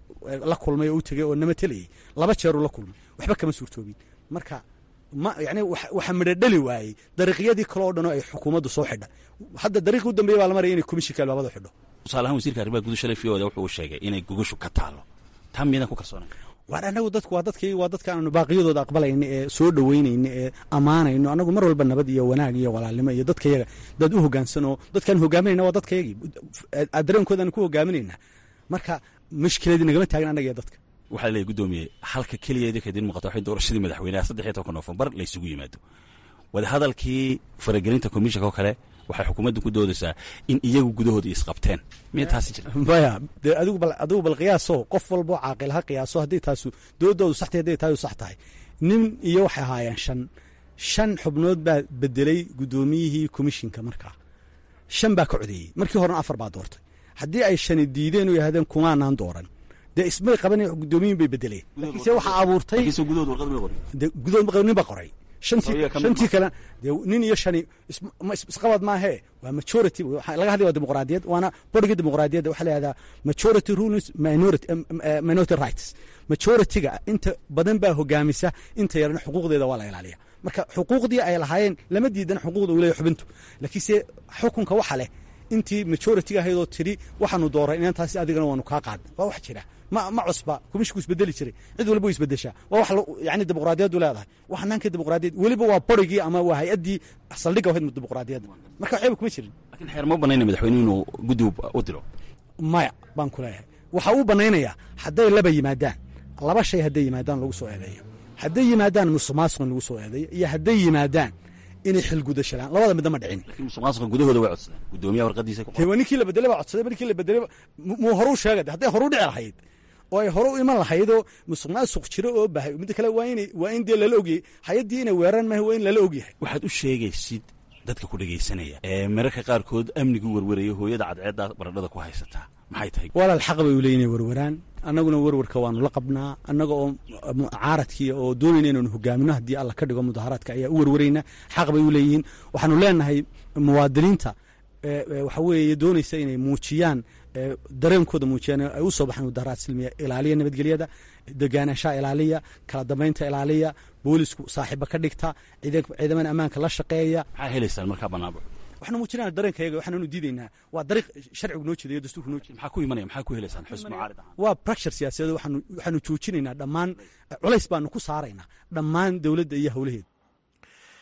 la kulmay oo u tegey oo nama telayey laba jeeruu la kulmay waxba kama suurtoobin marka ma yani waxa midhodheli waayey dariiqyadii kale oo dhan oo ay xukuumaddu soo xidha hadda dariiqii u dambeeya baa la maraya inay komishinka albaabada xidho tusaale ahaan wasiirka arrimaha guud shalay fiyoda wuxuu sheegay inay gogoshu ka taalo taa miyadan ku kalsoonay waar anagu dadku waa dadkii waa dadka aanu baaqiyadooda aqbalayna ee soo dhoweynayna ee ammaanayno anagu mar walba nabad iyo wanaag iyo walaalnimo iyo dadkayaga dad u hoggaansanoo dadkaan hogaaminayna waa dadkayagii dareenkoodaanu ku hogaaminayna marka mushkiladii nagama taagin annaga iyo dadka waxaa leeyahy guddoomiye halka keliya idinka idiin muuqata waxay doorashadii madaxweynaha saddex iyo tobanka noofembar la isugu yimaado wadahadalkii faragelinta komishanka oo kale waxay xukuumaddu ku doodaysaa in iyagu gudahooda isqabteen miya taasi jira maya dee adigu bal adigu bal qiyaaso qof walboo caaqil ha qiyaaso haddii taasu doodoodu sax tahay hadday tahay sax tahay nin iyo waxay ahaayeen shan shan xubnood baa bedelay guddoomiyihii komishinka markaa shan baa ka codeeyey markii horena afar baa doortay haddii ay shani diideen oo yidhahdeen kumaanaan dooran dee ismay qaban gudoomiyin bay bedeleen laakiinse waxaa abuurtay gudood nin baa qoray shantii kale dee nin iyo shani isqabad maahee waa majority laga hadlaya waa dimuqraadiyad waana boriga dimuqraadiyadda waxaa layihahdaa majority rules minority minority rights majority-ga inta badan baa hogaamisa inta yarna xuquuqdeeda waa la ilaaliya marka xuquuqdii ay lahaayeen lama diidan xuquuqda uu leeyahy xubintu laakiinse xukunka waxa leh intii majority-ga ahaydoo tidhi waxaanu dooray inantaasi adigana waanu kaa qaadna waa wax jira ma ma cusba kumishku isbedeli jiray cid walba way isbedeshaa waa wax yani dimuqraadiyaddu leedahay wax hanaankii dimuqraadiyad weliba waa borigii ama waa hay-addii saldhigga ahayd dimuqraadiyadda marka waxyaba kuma jirin lakiin xeer ma banayna madaxweynuhu inuu guddi u diro maya baan ku leeyahay waxaa uu banaynayaa hadday laba yimaadaan laba shay hadday yimaadaan lagu soo eedeeyo hadday yimaadaan musuqmaasuqin lagu soo eedeeyo iyo hadday yimaadaan inay xilgudashalaan labada midna ma dhicin lakiin musuqmaasuqa gudahooda way codsadeen guddoomiyaha warqadiisa ku qoran ninkii la bedelay baa codsaday ninkii la bedelay muu horuu sheegay hadday horuu dhici lahayd oo ay hore u iman lahaydoo musuqmaasuq jiro oo bahay midda kale waa in waa in dee lala ogyahay hay-addii inay weeraraan maaha waa in lala ogyahay waxaad u sheegaysid dadka ku dhegaysanaya ee mararka qaarkood amnigu werweraya hooyada cadceedda baradhada ku haysataa maxay tahay walaal xaq bay u leeyihin inay werweraan annaguna werwarka waanu la qabnaa annaga oo mucaaradkii oo doonayna inaanu hogaamino haddii alla ka dhigo mudaharaadka ayaa u werwaraynaa xaq bay u leeyihiin waxaanu leenahay muwaadiniinta waxa weeye doonaysa inay muujiyaan dareenkooda muujiyaan ay u soo baxaan mudaharaad silmiya ilaaliya nabadgelyada degaanashaha ilaaliya kala dambaynta ilaaliya boolisku saaxiiba ka dhigta ciidamada ammaanka la shaqeeya maxaa helaysaan markaa banaanbax waxaanu muujinaa dareenkayaga waxaanu diidaynaa waa dariiq sharcigu noo jeedayo dastuurku noo jeeda maxaa ku imanaya maxaa ku helaysaan xusb mucaarid ahaan waa bracture siyaasadeed waxaanu waxaanu joojinaynaa dhammaan culays baanu ku saaraynaa dhammaan dowladda iyo howlaheeda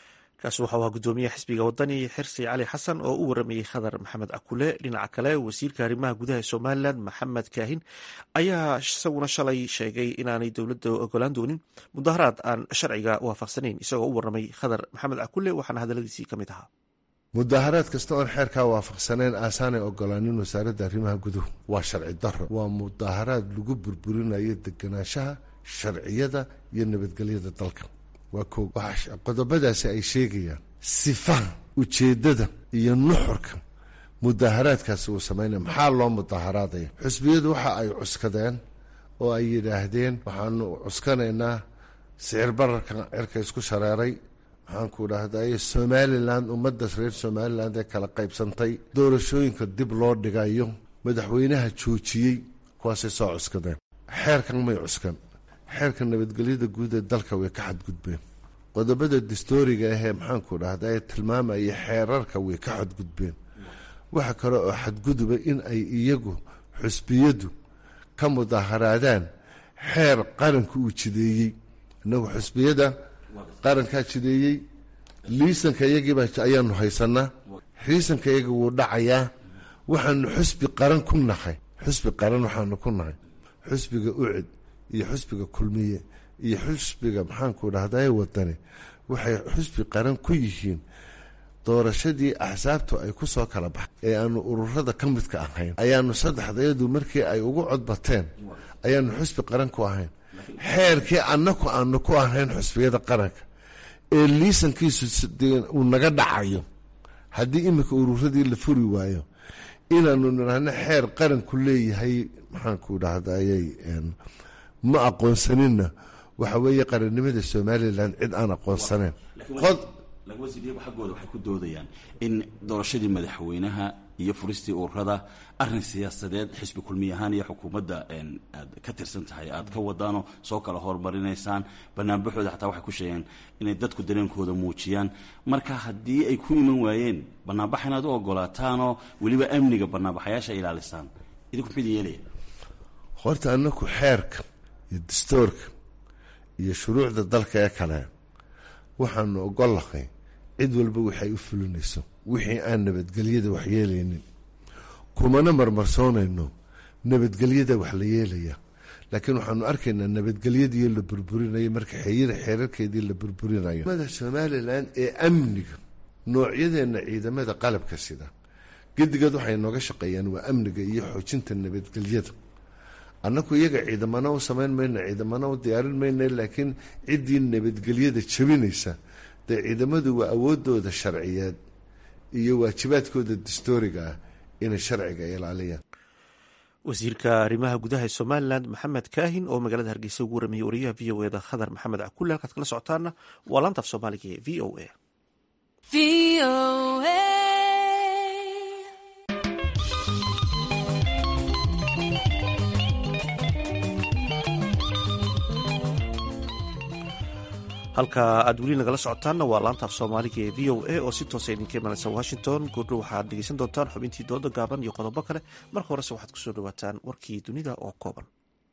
kaasi waxau ahaa guddoomiyaha xisbiga wadani xirsi cali xasan oo u waramayey khadar maxamed akule. dhinaca kale wasiirka arrimaha gudaha ee somalilan maxamed kaahin ayaa isaguna shalay sheegay inaanay dowladda ogolaan doonin mudaharaad aan sharciga waafaqsanayn, isagoo u waramay khadar maxamed akule waxaana hadaladiisii ka mid ahaa. mudaharaad kasta oon xeerkaa waafaqsanayn aasaanay ogolaanin wasaaradda arrimaha guduhu waa sharci darro. waa mudaharaad lagu burburinayo deganaanshaha, sharciyada iyo nabadgelyada dalka. waa koog waxaa qodobadaasi ay sheegayaan sifaha, ujeeddada iyo nuxurka mudaharaadkaasi uu samaynaya. maxaa loo mudaharaadaya? xusbiyadu waxa ay cuskadeen oo ay yidhaahdeen waxaanu cuskanaynaa sicir bararka cirka isku shareeray, maxaanku dhahday somalilan, ummadda reer somalilan ee kala qaybsantay, doorashooyinka dib loo dhigayo, madaxweynaha joojiyey, kuwaasay soo cuskadeen. xeerkan may cuskan. xeerka nabadgelyada guud ee dalka way ka xadgudbeen. qodobada dastooriga ahee maxaanku dhahda ee tilmaamaya xeerarka way ka xadgudbeen. waxa kale oo xadguduba in ay iyagu xusbiyadu ka mudaharaadaan xeer qaranka uu jideeyey. inagu xusbiyada qarankaa jideeyey, liisanka iyagiiba ayaanu haysanaa, liisanka iyagi wuu dhacayaa. waxaanu xusbi qaran ku nahay, xusbi qaran waxaanu ku nahay xusbiga ucid iyo xusbiga kulmiye iyo xusbiga maxaanku dhahdaye wadani waxay xusbi qaran ku yihiin doorashadii axsaabtu ay ku soo kala baxay ee aanu ururada ka midka ahayn. ayaanu saddexdayadu markii ay ugu codbateen ayaanu xusbi qaran ku ahayn. xeerkii annaku aanu ku ahayn xusbiyada qaranka ee liisankiisu uu naga dhacayo haddii iminka ururadii la furi waayo, inaanu nidhaahno xeer qaranku leeyahay maxaanku dhahdayey ma aqoonsaninna waxa weeye qarannimada somalilan cid aan aqoonsanayn. lagawasiiryaba xaggooda waxay ku doodayaan in doorashadii madaxweynaha iyo furistii ururada arrin siyaasadeed xisbi kulmiy ahaan iyo xukuumadda aad ka tirsan tahay aad ka wadaanoo soo kala hormarinaysaan. banaanbaxooda xataa waxay ku sheegeen inay dadku dareenkooda muujiyaan. marka haddii ay ku iman waayeen banaanbax inaad u ogolaataanoo weliba amniga banaanbaxayaasha ilaalisaan, idinku mid yeelaya? horta annaku xeerka iyo dastoorka iyo shuruucda dalka ee kale waxaanu ogollahay cid walba waxay u fulinayso wixii aan nabadgelyada wax yeelaynin. kumana marmarsoonayno nabadgelyada wax la yeelaya, laakiin waxaanu arkaynaa nabadgelyadii la burburinayo marka xeeyada xeerarkeedii la burburinayo. mada somalilan ee amniga noocyadeenna ciidamada qalabka sida gedigood waxay nooga shaqeeyaan waa amniga iyo xoojinta nabadgelyada. annaku iyaga ciidamana u samayn mayna, ciidamana u diyaarin mayna, laakiin ciddii nabadgelyada jabinaysa dee ciidamadu waa awoodooda sharciyeed iyo waajibaadkooda dastooriga ah inay sharciga ilaaliyaan. wasiirka arrimaha gudaha ee somalilan maxamed kaahin oo magaalada hargeysa ugu waramayey wariyaha v o eda khadar maxamed akule. halkaad kala socotaana waa laanta af soomaaliga ee v o a. halka aad weli nagala socotaanna waa laanta af soomaaliga ee v o a oo si toosa idinka imanaysa washington. goordho waxaad dhegeysan doontaan xubintii dooda gaaban iyo qodobo kale. marka horese waxaad kusoo dhawaataan warkii dunida oo kooban.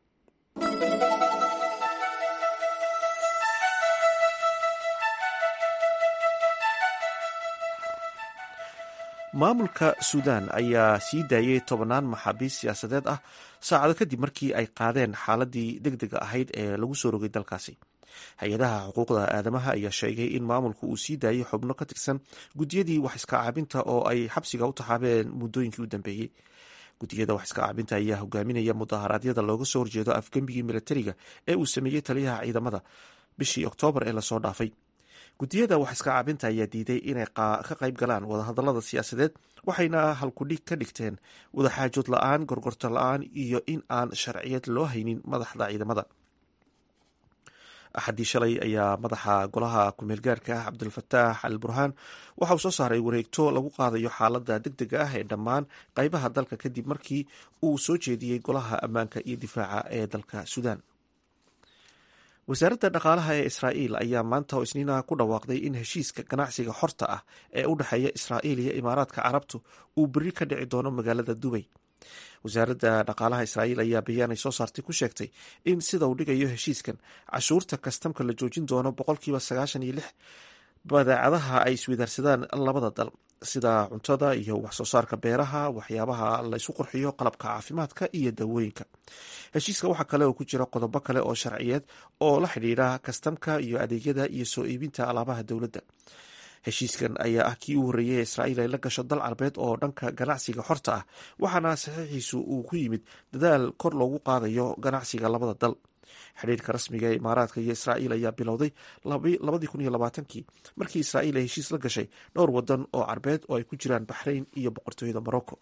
maamulka suudaan ayaa sii daayay tobannaan maxaabiis siyaasadeed ah saacado kadib markii ay qaadeen xaaladii deg dega ahayd ee lagu soo rogay dalkaasi. hay-adaha xuquuqda aadamaha ayaa sheegay in maamulku uu sii daayay xubno ka tirsan gudiyadii wax iska caabinta oo ay xabsiga u taxaabeen muddooyinkii u dambeeyey. gudiyada wax iska caabinta ayaa hogaaminaya mudaharaadyada looga soo horjeedo afgembigii militariga ee uu sameeyey taliyaha ciidamada bishii oktoobar ee lasoo dhaafay. gudiyada wax iska caabinta ayaa diiday inay ka qayb galaan wadahadalada siyaasadeed, waxayna halkudhig ka dhigteen wadaxaajood la-aan, gorgorto la-aan iyo in aan sharciyad loo haynin madaxda ciidamada. axadii shalay ayaa madaxa golaha ku-meelgaarka ah cabdulfataax al burhaan waxa uu soo saaray wareegto lagu qaadayo xaalada deg dega ah ee dhammaan qaybaha dalka kadib markii uu soo jeediyey golaha ammaanka iyo difaaca ee dalka suudaan. wasaaradda dhaqaalaha ee israa'iil ayaa maanta oo isniinaha ku dhawaaqday in heshiiska ganacsiga xorta ah ee u dhexeeya israa'iil iyo imaaraadka carabtu uu berri ka dhici doono magaalada dubay. wasaaradda dhaqaalaha israa'iil ayaa bayaanay soo saartay ku sheegtay in sida uu dhigayo heshiiskan cashuurta kastamka la joojin doono boqolkiiba sagaashan iyo lix badeecadaha ay isweydaarsadaan labada dal sida cuntada iyo waxsoo saarka beeraha, waxyaabaha la isu qurxiyo, qalabka caafimaadka iyo dawooyinka. heshiiska waxaa kale oo ku jira qodobo kale oo sharciyeed oo la xidhiidha kastamka iyo adeegyada iyo soo iibinta alaabaha dowladda. heshiiskan ayaa ah kii u horreeyay ee israa'iil ay la gasho dal carbeed oo dhanka ganacsiga xorta ah, waxaana saxiixiisu uu ku yimid dadaal kor loogu qaadayo ganacsiga labada dal. xidhiirka rasmiga ee imaaraadka iyo israa'iil ayaa bilowday labadii kun iyo labaatankii markii israa'iil ay heshiis la gashay dhowr wadan oo carbeed oo ay ku jiraan baxrayn iyo boqortooyada morocco.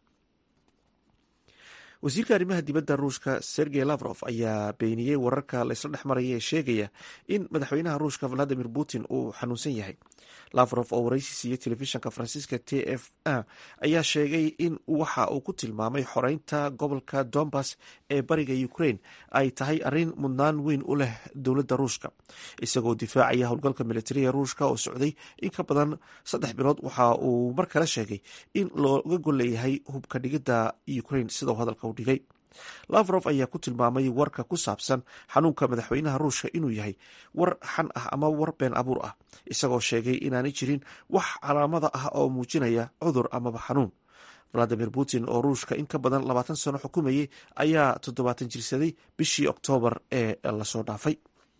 wasiirka arrimaha dibadda ruushka sergey lavrov ayaa beeniyey wararka la isla dhex maraya ee sheegaya in madaxweynaha ruushka valadimir putin uu xanuunsan yahay. lavrov oo waraysi siiyey telefishinka faransiiska t f a ayaa sheegay in waxa uu ku tilmaamay xoreynta gobolka donbass ee bariga ukraine ay tahay arrin mudnaan weyn u leh dowladda ruushka. isagoo difaacaya howlgalka militariga ruushka oo socday in ka badan saddex bilood, waxa uu mar kale sheegay in looga golleeyahay hubka dhigidda ukraine sidau hadalka u dhigay. lavrov ayaa ku tilmaamay warka ku saabsan xanuunka madaxweynaha ruushka inuu yahay war xan ah ama war been abuur ah, isagoo sheegay inaanay jirin wax calaamada ah oo muujinaya cudur amaba xanuun. valadimir putin oo ruushka in ka badan labaatan sano xukumayay ayaa toddobaatan jirsaday bishii oktoobar ee lasoo dhaafay.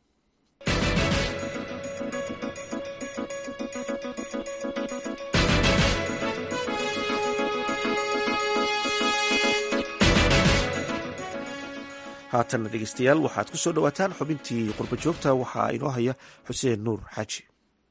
haatana dhegeystayaal waxaad ku soo dhowaataan xubintii qurba joogta. waxaa inoo haya xuseen nuur xaaji.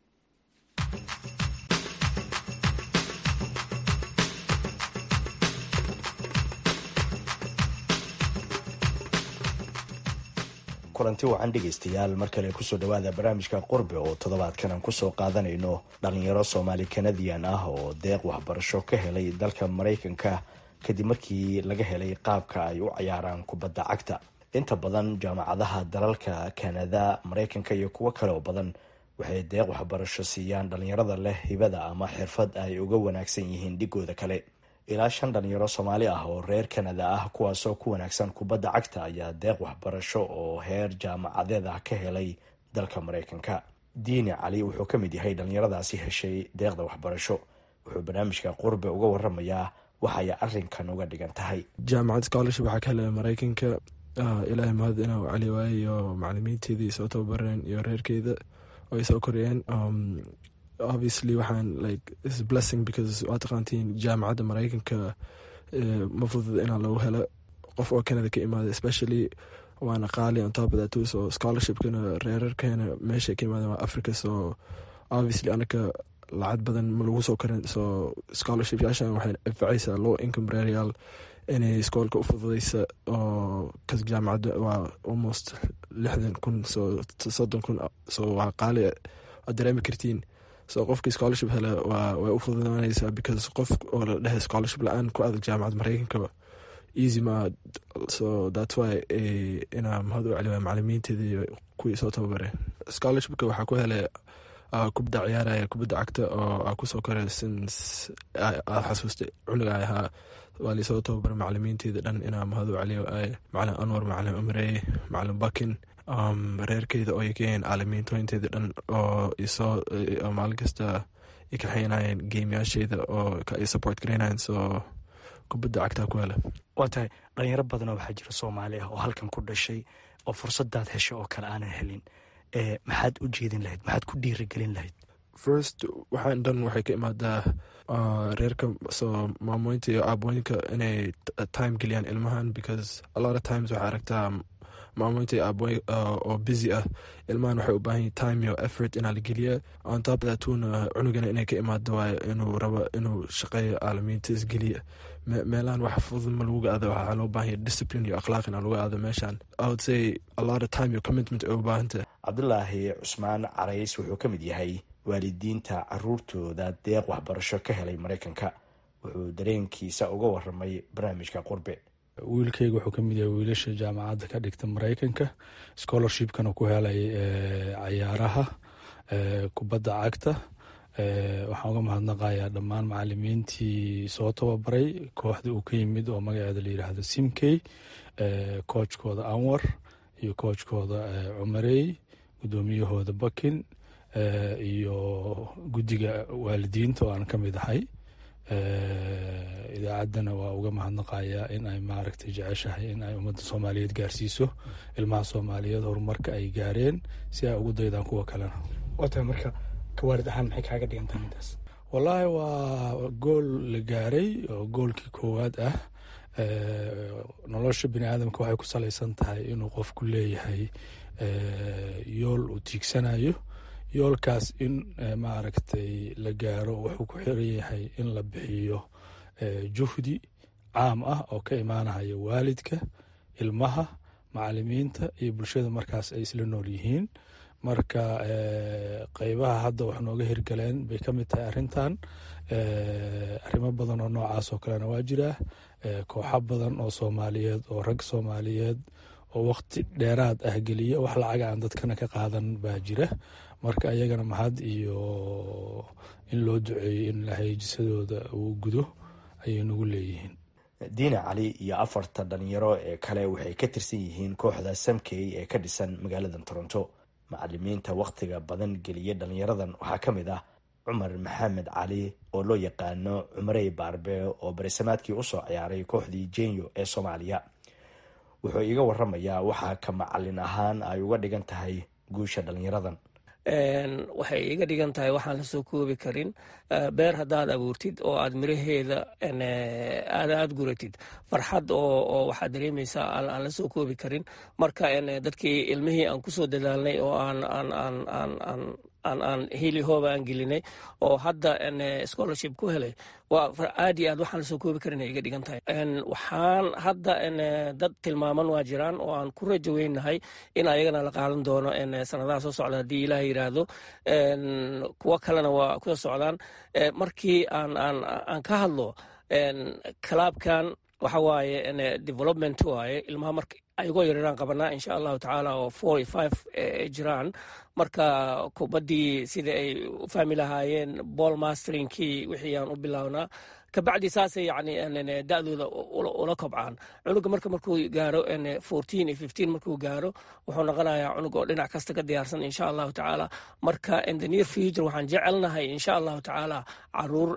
kulanti wacan dhegeystayaal, mar kale kusoo dhawaada barnaamijka qurbe oo toddobaadkan aan kusoo qaadanayno dhalinyaro soomaali kanadian ah oo deeq waxbarasho ka helay dalka maraykanka kadib markii laga helay qaabka ay u cayaaraan kubadda cagta. inta badan jaamacadaha dalalka kanada, maraykanka iyo kuwo kale oo badan waxay deeq waxbarasho siiyaan dhalinyarada leh hibada ama xirfad ay uga wanaagsan yihiin dhigooda kale. ilaa shan dhalinyaro soomaali ah oo reer kanada ah kuwaasoo ku wanaagsan kubadda cagta ayaa deeq waxbarasho oo heer jaamacadeed ah ka helay dalka maraykanka. diini cali wuxuu ka mid yahay dhalinyaradaasi heshay deeqda waxbarasho. wuxuu barnaamijka qurbe uga waramayaa waxay arrinkan uga dhigan tahay. jaamacad scholarship waxaa ka helay maraykanka. ilaahay mahad inaa u cali waaye iyo macalimiinteedii soo tababareen iyo reerkeeda oo ay soo koriyeen. obviously waxaan like is blessing because waa taqaantiin jaamacadda maraykanka ma fudud inaa lagu helo qof oo canada ka imaada, especially waana qaali on top of that too. so scholarshipkana reerarkeena meesha ka imaadeen waa africa, so obviously anaka lacag badan ma lagu soo karin. so scholarship yaashan waxay anfacaysaa low income reeryaal inay iskoolka u fududaysa oo kas jaamacadda waa almost lixdan kun so soddon kun, so waa qaali aad dareemi kartiin. so qofkii scholarship hele waa way u fududaanaysaa because qof oo la dhehe scholarship la-aan ku adag jaamacad maraykankaba easy ma. so that's why inaa mahad u celiya macalimiinteeda iyo kuwii soo tababareen. scholarshipka waxaa ku helay kubadda ciyaaraya kubadda cagta oo aa kusoo koray since aad xasuustay cunuga ahaa. waa lisoo tababaray macalimiinteeda dhan inaa mahad u celiyo macalin anwar, macalin umrey, macalin bakin, reerkeeda oo igeen caalamiintooyinteeda dhan oo isoo maalin kasta i kaxeynayeen geemyaasheeda oo i support gareynayen. so kubadda cagtaa ku hela. waa tahay dhalinyaro badanoo waxaa jira soomaali ah oo halkan ku dhashay oo fursadaad hesho oo kale aanan helin. maxaad u jeedin lahayd, maxaad ku dhiirigelin lahayd? first waxaan dhan waxay ka imaadaa reerka, so maamooyinta iyo aabooyinka inay time geliyaan ilmahan because a lot of times waxaa aragtaa maamooyinta iyo aabooy oo busy ah, ilmahan waxay u baahan yihin time iyo effort inaa la geliya. on top of that tuna cunugana inay ka imaado waayo inuu rabo inuu shaqeeyo caalamiinta isgeliya. meelahan wax fudud ma lagu aado, waxaa loo baahan yahay discipline iyo akhlaaq inaa lagu aado meeshan. I would say a lot of time iyo commitment ay u baahantah. cabdulaahi cusmaan carays wuxuu ka mid yahay waalidiinta caruurtooda deeq waxbarasho ka helay maraykanka. wuxuu dareenkiisa uga waramay barnaamijka qurbe. wiilkayga wuxuu ka mid yahay wiilasha jaamacadda ka dhigta maraykanka, scholarshipkana ku helay cayaaraha kubadda cagta. waxaan uga mahadnaqayaa dhammaan macalimiintii soo tababaray kooxda uu ka yimid oo magaceeda la yidhaahdo simkey, koojkooda anwar iyo koojkooda cumarey, gudoomiyahooda bakin, iyo guddiga waalidiinta oo aan ka mid ahay. idaacaddana waa uga mahadnaqayaa in ay maaragtay jeceshahay in ay ummadda soomaaliyeed gaarsiiso ilmaha soomaaliyeed horumarka ay gaareen si ay ugu daydaan kuwa kalena. wata marka kawaalid ahaan maxay kaaga dhigantahay intaas? wallaahi waa gool la gaaray oo goolkii koowaad ah. nolosha bini aadamka waxay ku salaysan tahay inuu qofku leeyahay yool uu tiigsanayo. yoolkaas in maaragtay la gaaro wuxuu ku xiran yahay in la bixiyo juhdi caam ah oo ka imaanaya waalidka, ilmaha, macalimiinta iyo bulshada markaas ay isla nool yihiin. marka qeybaha hadda wax nooga hirgaleen bay ka mid tahay arrintan. arrimo badan oo noocaas oo kalena waa jiraa. kooxo badan oo soomaaliyeed oo rag soomaaliyeed oo waqti dheeraad ah geliya wax lacaga aan dadkana ka qaadan baa jira. marka ayagana mahad iyo in loo duceeyo in ilaahay jisadooda uu gudo ayay nagu leeyihiin. diina cali iyo afarta dhalinyaro ee kale waxay ka tirsan yihiin kooxda samkey ee ka dhisan magaalada toronto. macalimiinta wakhtiga badan geliya dhalinyaradan waxaa ka mid ah cumar maxamed cali oo loo yaqaano cumarey baarbe oo barisamaadkii usoo ciyaaray kooxdii jenyo ee soomaaliya. wuxuu iga waramayaa waxaa ka macalin ahaan ay uga dhigan tahay guusha dhalinyaradan. waxay iga dhigan tahay waxaan la soo koobi karin. beer haddaad abuurtid oo aad miraheeda aad aad guratid farxad oo waxaad dareemaysaa aan la soo koobi karin. marka dadkii ilmihii aan kusoo dadaalnay oo aan aan aan aan aan aan aan hili hooba aan gelinay oo hadda scholarship ku helay waa aad iyo aad waxaan la soo koobi karin ay iga dhigan tahay. waxaan hadda dad tilmaaman waa jiraan oo aan ku rajo weynahay in ayagana la qaadan doono sanadaha soo socda haddii ilaah yiraahdo. kuwo kalena waa kusoo socdaan. markii aan aan aan ka hadlo kalaabkan waxa waaye development waaye ilmaha marka ayagoo yaryaraan qabanaa insha allahu tacaala oo four iyo five jiraan. marka kubaddii sida ay u fahmi lahaayeen ball masteringkii wixii aan u bilownaa kabacdi saasay yani da-dooda ula kobcaan. cunuga marka markuu gaaro fourteen iyo fifteen markuu gaaro wuxuu noqonayaa cunug oo dhinac kasta ka diyaarsan insha allahu tacaala. marka in the near future waxaan jecelnahay insha allahu tacaala caruur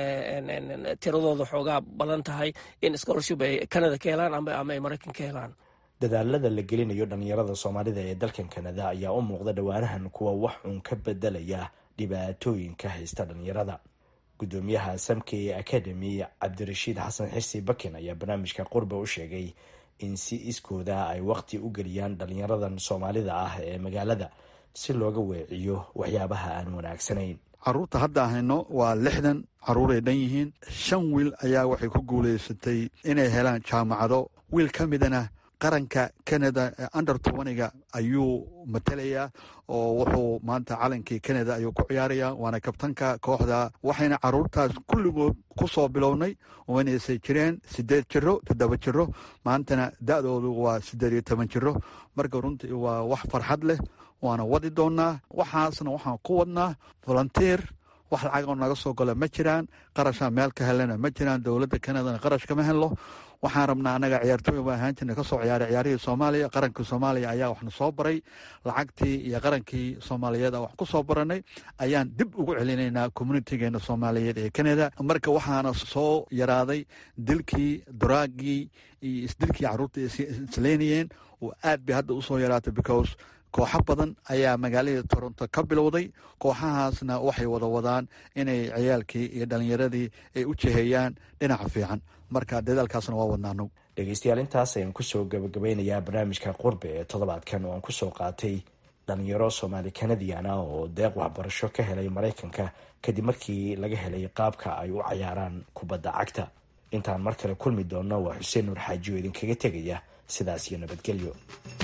tiradooda xoogaa badan tahay in scholarship ay canada ka helaan ama ay maraykan ka helaan. dadaalada la gelinayo dhalinyarada soomaalida ee dalkan kanada ayaa u muuqda dhowaanahan kuwa wax uun ka bedelaya dhibaatooyinka haysta dhalinyarada. gudoomiyaha samkey academy cabdirashiid xasan xirsi bakin ayaa barnaamijka qurbe u sheegay in si iskooda ay waqti u geliyaan dhalinyaradan soomaalida ah ee magaalada si looga weeciyo waxyaabaha aan wanaagsanayn. caruurta hadda hayno waa lixdan caruuray dhan yihiin. shan wiil ayaa waxay ku guulaysatay inay helaan jaamacado. wiil ka midana qaranka canada ee under tobaniga ayuu matalayaa oo wuxuu maanta calankii canada ayuu ku ciyaarayaa waana kabtanka kooxda. waxayna caruurtaas kulligood ku soo bilownay wanaysay jireen sideed jiro toddoba jiro maantana da-doodu waa siddeed iyo toban jiro. marka runtii waa wax farxad leh waana wadi doonaa. waxaasna waxaan ku wadnaa volunteer. wax lacagoo naga soo gala ma jiraan. qarashaa meel ka helana ma jiraan. dowladda canadana qarash kama helo. waxaan rabnaa anaga ciyaartooy ba ahaan jirna kasoo ciyaaray ciyaarihii soomaaliya. qarankii soomaaliya ayaa waxna soo baray. lacagtii iyo qarankii soomaaliyeed wax ku soo baranay ayaan dib ugu celinaynaa communitigeena soomaaliyeed ee canada. marka waxaana soo yaraaday dilkii duraagii iyo isdilkii caruurta isleynayeen oo aad bay hadda usoo yaraatay because kooxo badan ayaa magaalada toronto ka bilowday. kooxahaasna waxay wada wadaan inay ciyaalkii iyo dhalinyaradii ay u jeheeyaan dhinaca fiican. marka dadaalkaasna waa wadnaano. dhegeystayaal intaas ayaan kusoo gabagabeynayaa barnaamijka qurbe ee toddobaadkan oo aan kusoo qaatay dhalinyaro soomaali kanadian ah oo deeq waxbarasho ka helay maraykanka kadib markii laga helay qaabka ay u cayaaraan kubadda cagta. intaan mar kale kulmi doonno waa xuseen nuur xaaji oo idinkaga tegaya sidaas iyo nabadgelyo.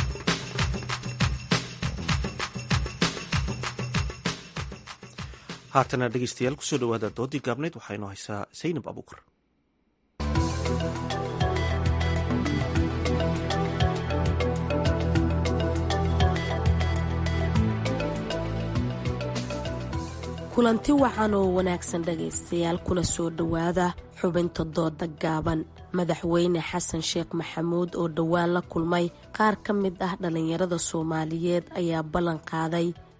haatana dhegeystayaal kusoo dhawaada doodii gaabneyd waxaa inoo haysaa saynab abuukar. kulanti wacan oo wanaagsan dhegaystayaal kula soo dhowaada xubinta dooda gaaban. madaxweyne xasan sheekh maxamuud oo dhowaan la kulmay qaar ka mid ah dhallinyarada soomaaliyeed ayaa ballan qaaday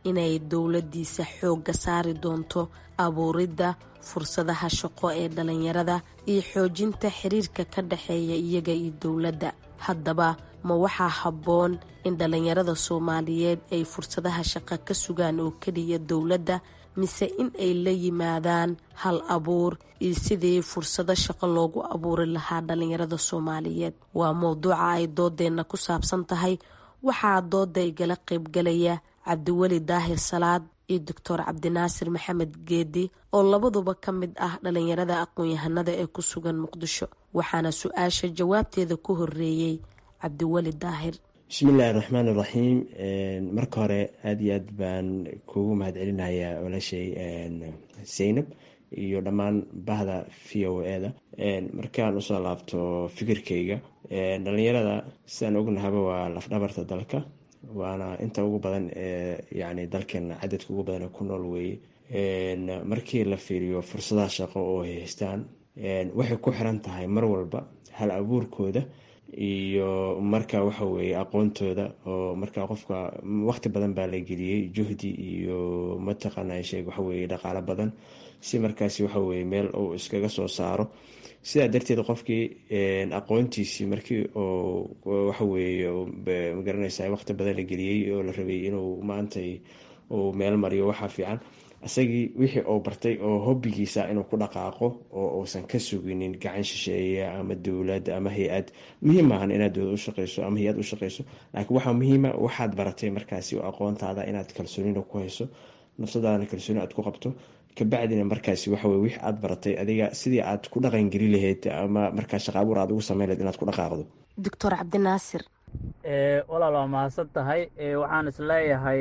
inay dowladdiisa xoogga saari doonto abuuridda fursadaha shaqo ee dhalinyarada iyo xoojinta xiriirka ka dhexeeya iyaga iyo dowladda. haddaba ma waxaa habboon in dhalinyarada soomaaliyeed ay fursadaha shaqo ka sugaan oo keliya dowladda, mise in ay la yimaadaan hal abuur iyo sidii fursado shaqo loogu abuuri lahaa dhalinyarada soomaaliyeed? waa mowduuca ay doodeenna ku saabsan tahay. waxaa dooda igala qaybgalaya cabdiweli daahir salaad iyo doctor cabdinaasir maxamed geedi oo labaduba ka mid ah dhalinyarada aqoon-yahanada ee ku sugan muqdisho. waxaana su-aasha jawaabteeda ku horeeyey cabdiweli daahir. bismillahi raxmaan iraxiim. marka hore aada iyo aad baan kuugu mahad celinayaa walaashay zaynab iyo dhammaan bahda v o eda. markaan usoo laabto fikirkayga, dhalinyarada sidaan ognahaba waa lafdhabarta dalka, waana inta ugu badan ee yani dalkeena cadadka ugu badan ee ku nool weeye. markii la fiiriyo fursadaha shaqo oo haystaan, waxay ku xiran tahay mar walba hal abuurkooda iyo marka waxa weeye aqoontooda, oo marka qofka waqti badan baa la geliyey, juhdi iyo mataqaana sheeg waxa weeye dhaqaalo badan si markaasi waxa weeye meel uu iskaga soo saaro. sidaa darteed qofkii aqoontiisii markii oo waxa weeye magaranaysaa waqti badan la geliyey oo la rabay inuu maanta uu meel mariyo, waxaa fiican isagii wixii uu bartay oo hobbigiisa inuu ku dhaqaaqo oo uusan ka suginin gacan shisheeye ama dowlad ama hay-ad. muhiim maahan inaad dowlad u shaqeyso ama hay-ad u shaqeyso, laakiin waxaa muhiima waxaad baratay markaasi oo aqoontaada inaad kalsoonina ku hayso, nafsadaadana kalsooni aad ku qabto, kabacdina markaasi waxa weye wix aad baratay adiga sidii aad ku dhaqangeli lahayd ama markaa shaqa abuur aad ugu sameyn lahayd inaad ku dhaqaaqdo. doctor cabdinaasir. walaal waa mahadsan tahay. waxaan isleeyahay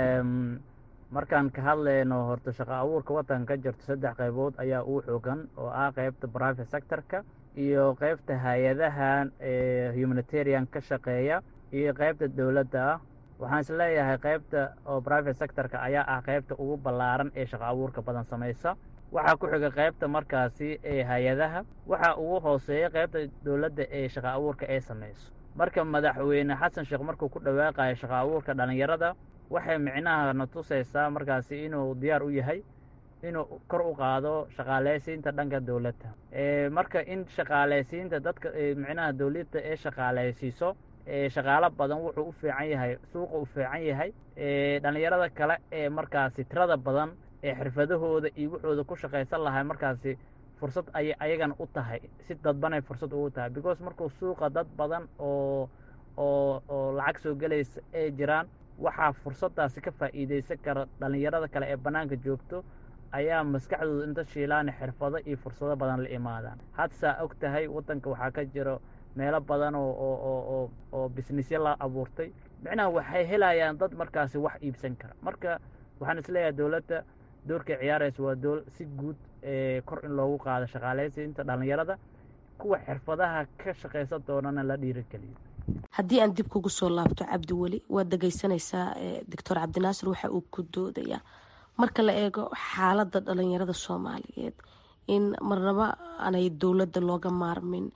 markaan ka hadlayno horta shaqa abuurka wadanka ka jirto saddex qaybood ayaa ugu xoogan, oo ah qeybta private sectorka iyo qeybta hay-adahan humanitarian ka shaqeeya iyo qeybta dowladda ah. waxaan isleeyahay qeybta oo private sectorka ayaa ah qeybta ugu ballaaran ee shaqa abuurka badan samaysa. waxaa ku xiga qeybta markaasi ee hay-adaha, waxaa ugu hooseeya qeybta dowladda ee shaqa abuurka ee samayso. marka madaxweyne xasan sheekh markuu ku dhawaaqayo shaqa abuurka dhalinyarada, waxay micnaha na tusaysaa markaasi inuu diyaar u yahay inuu kor u qaado shaqaaleysiinta dhanka dowladda. marka in shaqaaleysiinta dadka micnaha dowladda ee shaqaaleysiiso shaqaalo badan wuxuu u fiican yahay, suuqa u fiican yahay. dhalinyarada kale ee markaasi tirada badan ee xirfadahooda iyo wuxooda ku shaqaysan lahay markaasi fursad ayay ayagana u tahay, si dadbanay fursad ugu tahay, because markuu suuqa dad badan oo oo oo lacag soo gelaysa ay jiraan, waxaa fursadaasi ka faa'iideysan kara dhalinyarada kale ee bannaanka joogto ayaa maskaxdooda inta shiilaan xirfado iyo fursado badan la imaadaan. hadsaa og tahay wadanka waxaa ka jiro meelo badan oo oo oo oo businessya la abuurtay, micnaha waxay helayaan dad markaasi wax iibsan kara. marka waxaan isleeyahay dowladda doorkay ciyaaraysa waa dool si guud ee kor in loogu qaado shaqaaleysiinta dhalinyarada, kuwa xirfadaha ka shaqaysan doonana la dhiirigeliyo. haddii aan dib kugu soo laabto cabdiweli, waad dhegeysanaysaa doctor cabdinaasir waxa uu ku doodayaa marka la eego xaaladda dhalinyarada soomaaliyeed in marnaba aanay dowladda looga maarmin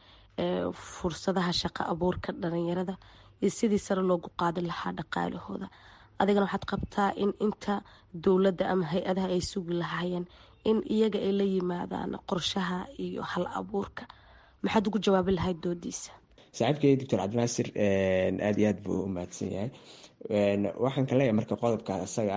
fursadaha shaqo abuurka dhalinyarada iyo sidii sare loogu qaadi lahaa dhaqaalahooda. adigana waxaad qabtaa in inta dowladda ama hay-adaha ay sugi lahaayeen in iyaga ay la yimaadaan qorshaha iyo hal abuurka. maxaad ugu jawaabi lahayd doodiisa? saaxiibkay doctor cabdinaasir aada iyo aad buu u mahadsan yahay. waxaan ka leeyahay marka qodobka isaga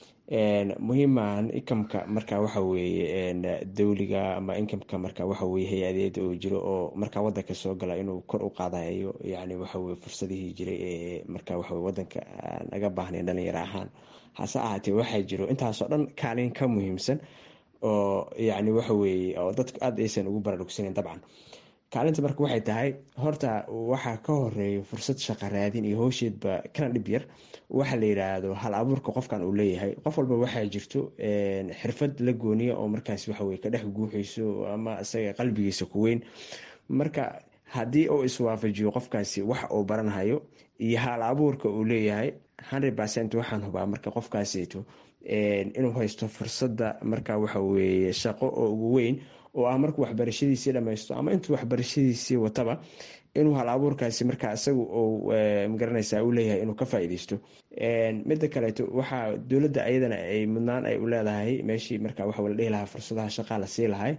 muhiimaan inkamka marka waxa weeye dowliga ama inkamka marka waxa weye hay-adeed oo jiro oo marka wadanka soo gala inuu kor u qaadayo, yani waxaweye fursadihii jiray ee marka waxaweye wadanka naga baahnayn dhalinyaro ahaan. hase ahaatee waxaa jiro intaasoo dhan kaalin ka muhiimsan oo yani waxaweye oo dadku aada aysan ugu baraarugsaneyn. dabcan kaalinta marka waxay tahay horta waxaa ka horeeya fursad shaqa raadin iyo howsheedba kana dhib yar waxa la yidhaahdo hal abuurka qofkan uu leeyahay. qof walba waxaa jirto xirfad la gooniya oo markaas waxaweye ka dhex guuxayso ama isaga qalbigiisa ku weyn. marka haddii uu iswaafajiyo qofkaasi wax uu baranhayo iyo hal abuurka uu leeyahay hundred percent waxaan hubaa marka qofkaasito inuu haysto fursada marka waxaweye shaqo oo ugu weyn oo ah markuu waxbarashadiisii dhamaysto ama intuu waxbarashadiisii wataba inuu hal abuurkaasi markaa isagu uu magaranaysaa u leeyahay inuu ka faa'iideysto midda kaleeto waxaa dowladda ayadana ay mudnaan ay u leedahay meeshii marka waxa la dhihi lahaa fursadaha shaqaa la sii lahay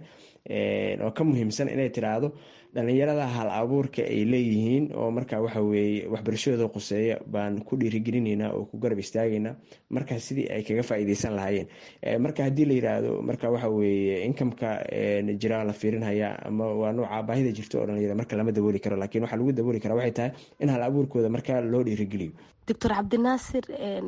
oo ka muhiimsan inay tiraahdo dhalinyarada hal abuurka ay leeyihiin oo marka waxa weeye waxbarashadooda quseeya baan ku dhiirigelinaynaa oo ku garab istaagaynaa marka sidii ay kaga faa'iideysan lahaayeen marka haddii la yiraahdo marka waxa weeye inkamka jira la fiirinhaya ama waa nooca baahida jirto oo dhalinyarada marka lama dabooli karo laakiin waxaa lagu dabooli karaa waxay tahay in hal abuurkooda marka loo dhiirigeliyo. doctor cabdinaasir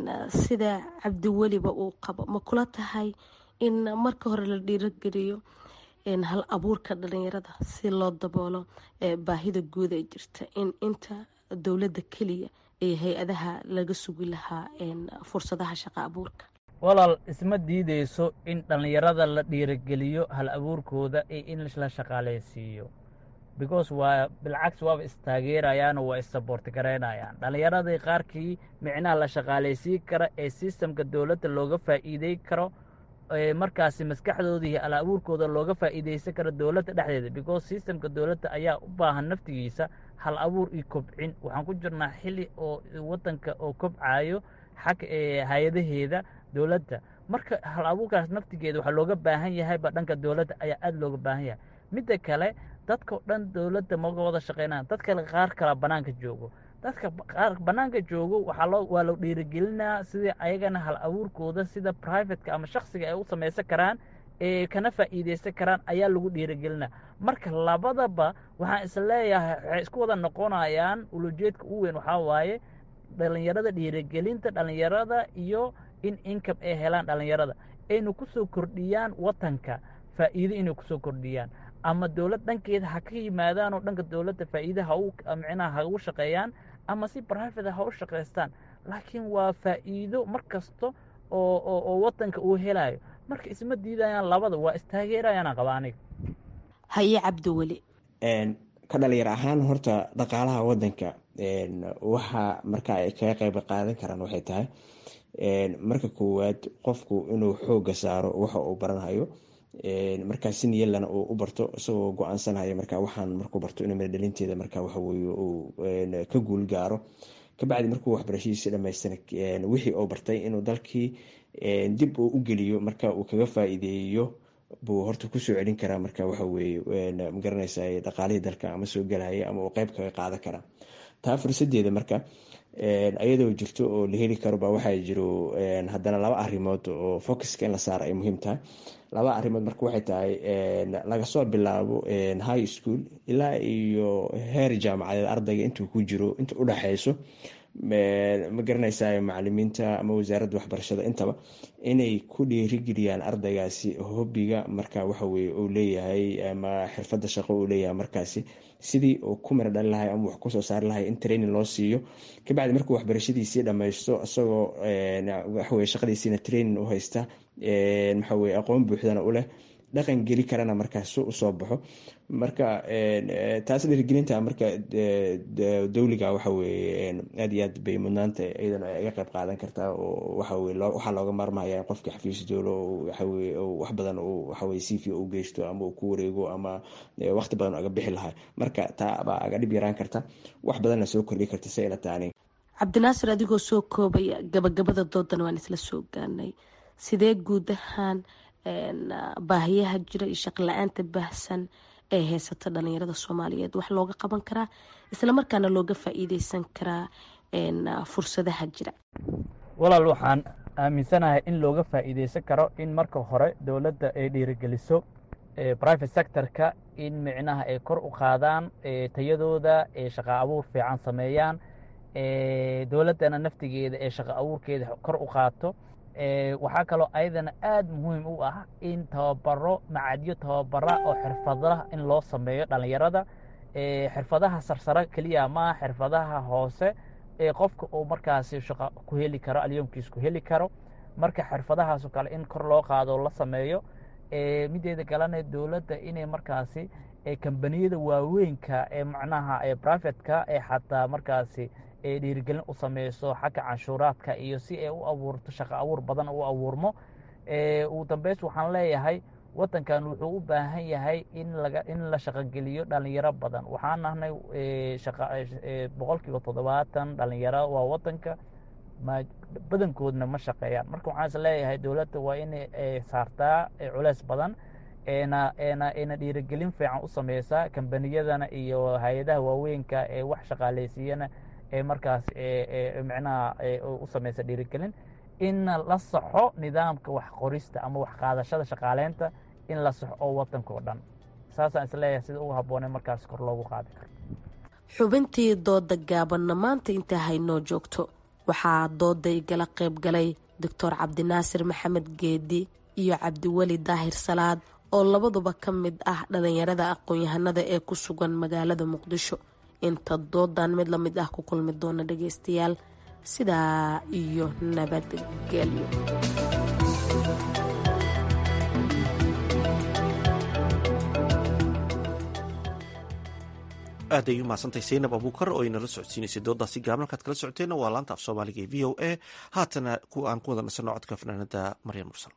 sida cabdiweliba uu qabo ma kula tahay in marka hore la dhiirigeliyo hal abuurka dhalinyarada si loo daboolo baahida guud ee jirta in inta dowladda keliya ee hay-adaha laga sugi lahaa fursadaha shaqo abuurka? walaal isma diideyso in dhalinyarada la dhiirigeliyo hal abuurkooda iyo in la shaqaaleysiiyo because waa bilcagsi waaba istaageerayaan oo waa issaboorti garaynayaan dhalinyaradii qaarkii micnaha la shaqaaleysiin kara ee sistamka dowladda looga faa'iidey karo markaasi maskaxdooda iyo hal abuurkooda looga faa'iideysan karo dowladda dhexdeeda because sistamka dowladda ayaa u baahan naftigiisa hal abuur iyo kobcin. waxaan ku jirnaa xili oo wadanka oo kobcayo xag hay-adaheeda dowladda marka hal abuurkaas naftigeeda waxaa looga baahan yahay ba dhanka dowladda ayaa aada looga baahan yahay. midda kale dadkao dhan dowladda maga wada shaqeynaan dadka qaar kala banaanka joogo dadka qaar banaanka joogo waxaa loo waa loo dhiirigelinaa sidii ayagana hal abuurkooda sida privateka ama shaksiga ay u samaysan karaan ee kana faa'iideysan karaan ayaa lagu dhiirigelinaa. marka labadaba waxaan isleeyahay waxay isku wada noqonayaan ulujeedka ugu weyn waxaa waaye dhalinyarada dhiirigelinta dhalinyarada iyo in income ay helaan dhalinyarada aynu kusoo kordhiyaan watanka faa'iido inay kusoo kordhiyaan ama dowlad dhankeeda ha ka yimaadaan oo dhanka dowladda faa'iida ha u micnaha ha ugu shaqeeyaan ama si private ha u shaqaystaan laakiin waa faa'iido mar kasta oo oo oo wadanka uu helayo marka isma diidayaan labada waa istaageerayaan qaba aniga. haye cabdiweli ka dhalinyar ahaan horta dhaqaalaha wadanka waxa marka ay kaga qayb qaadan karaan waxay tahay marka koowaad qofku inuu xooga saaro waxa uu baranayo markaa si niyalana uu u barto isagoo go-aansanaya marka waxaan markuu barto inuu meel dhalinteeda marka waxa weye uu ka guul gaaro kabacdi markuu waxbarashadiisa dhamaystana wixii uu bartay inuu dalkii dib uu u geliyo marka uu kaga faa'iideeyo buu horta kusoo celin karaa marka waxa weye magaranaysa dhaqaalihii dalka ama soo galaya ama uu qeyb kaga qaadan karaa. taa fursadeeda marka ayadoo jirto oo la heli karo ba waxaa jiro haddana laba arrimood oo focuska in la saaro ay muhiim tahay. laba arrimood marka waxay tahay laga soo bilaabo high school ilaa iyo heer jaamacadeed ardayga intuu ku jiro inta u dhaxayso ma garanaysaa macalimiinta ama wasaaradda waxbarashada intaba inay ku dhiirigeliyaan ardaygaasi hobiga marka waxaweye uu leeyahay ama xirfadda shaqo uu leeyahay markaasi sidii uu ku mira dhali lahay ama wax kusoo saari lahay in training loo siiyo kabacdi markuu waxbarashadiisii dhammaysto isagoo waxaweye shaqadiisiina training u haysta maxaweye aqoon buuxdana u leh dhaqan geli karana markaas usoo baxo marka taas dhiirigelinta marka dowliga waxaweye aad iyo aad bay mudnaanta iyadana iga qayb qaadan kartaa oo waxaweye waxaa looga maarmaya in qofka xafiis doolo waxaweye wax badan uu waxaweye c v u geysto ama uu ku wareego ama waqti badan aga bixi lahaa marka taa baa aga dhib yaraan karta wax badanna soo kordhi karta si ila taani. cabdinaasir adigoo soo koobaya gabagabada doodan waan isla soo gaanay sidee guud ahaan baahiyaha jira iyo shaqo la-aanta baahsan ee haysata dhalinyarada soomaaliyeed wax looga qaban karaa islamarkaana looga faa'iideysan karaa fursadaha jira? walaal waxaan aaminsanahay in looga faa'iideysan karo in marka hore dowladda ay dhiirigeliso private sectorka in micnaha ay kor u qaadaan tayadooda ee shaqo abuur fiican sameeyaan dowladdana naftigeeda ee shaqo abuurkeeda kor u qaato. waxaa kaloo ayadana aada muhiim u ah in tababaro macadyo tababara oo xirfadaha in loo sameeyo dhalinyarada xirfadaha sarsare keliya maaha xirfadaha hoose ee qofka uu markaasi shaqo ku heli karo alyoomkiis ku heli karo marka xirfadahaasoo kale in kor loo qaado la sameeyo mideeda kalena dowladda inay markaasi kambaniyada waaweynka ee macnaha ee privateka ee xataa markaasi ee dhiirigelin u sameyso xagga canshuuraadka iyo si ay u abuurto shaqo abuur badan u abuurmo. ugu dambeys waxaan leeyahay wadankan wuxuu u baahan yahay in laga in la shaqogeliyo dhalinyaro badan. waxaan nahnay boqol kiiba toddobaatan dhalinyaro waa wadanka badankoodna ma shaqeeyaan. Marka waxaan is leeyahay dowladda waa inay saartaa culays badan eena eena eena dhiirigelin fiican u sameysaa kambaniyadana iyo hay-adaha waaweynka ee wax shaqaaleysiiyana ee markaas micnaha u sameysa dhiirigelin in la saxo nidaamka wax qorista ama wax qaadashada shaqaaleynta in la saxo oo wadanka oo dhan. saasaan is leeyahay sida ugu habboonay markaas kor loogu qaadi karo. xubintii dooda gaabanna maanta intaa haynoo joogto waxaa dooda igala qayb galay doctor cabdinaasir maxamed geedi iyo cabdiweli daahir salaad oo labaduba ka mid ah dhalinyarada aqoon-yahanada ee ku sugan magaalada muqdisho. inta doodan mid la mid ah ku kulmi doona dhageystayaal sidaa iyo nabadgelyo. aad ay u mahadsantahay saynab abuukar oo inala socodsiinaysay doodaasi gaaban halkaad kala socoteenna waa laanta af soomaaliga ee v o a. haatana aan ku wada nasanno codka fanaanada maryam mursal.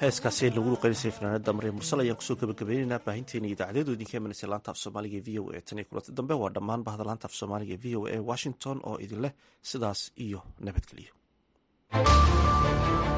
heeskaasi lagu luqeynaysay fanaanada maryam mursal ayaan kusoo gabagabaynaynaa baahinteena idaacadeedu idinka imanaysa laanta af soomaaliga e v o a tan iyo kulanti dambe waa dhammaan bahda laanta af soomaaliga e v o a washington oo idin leh sidaas iyo nabadgelyo.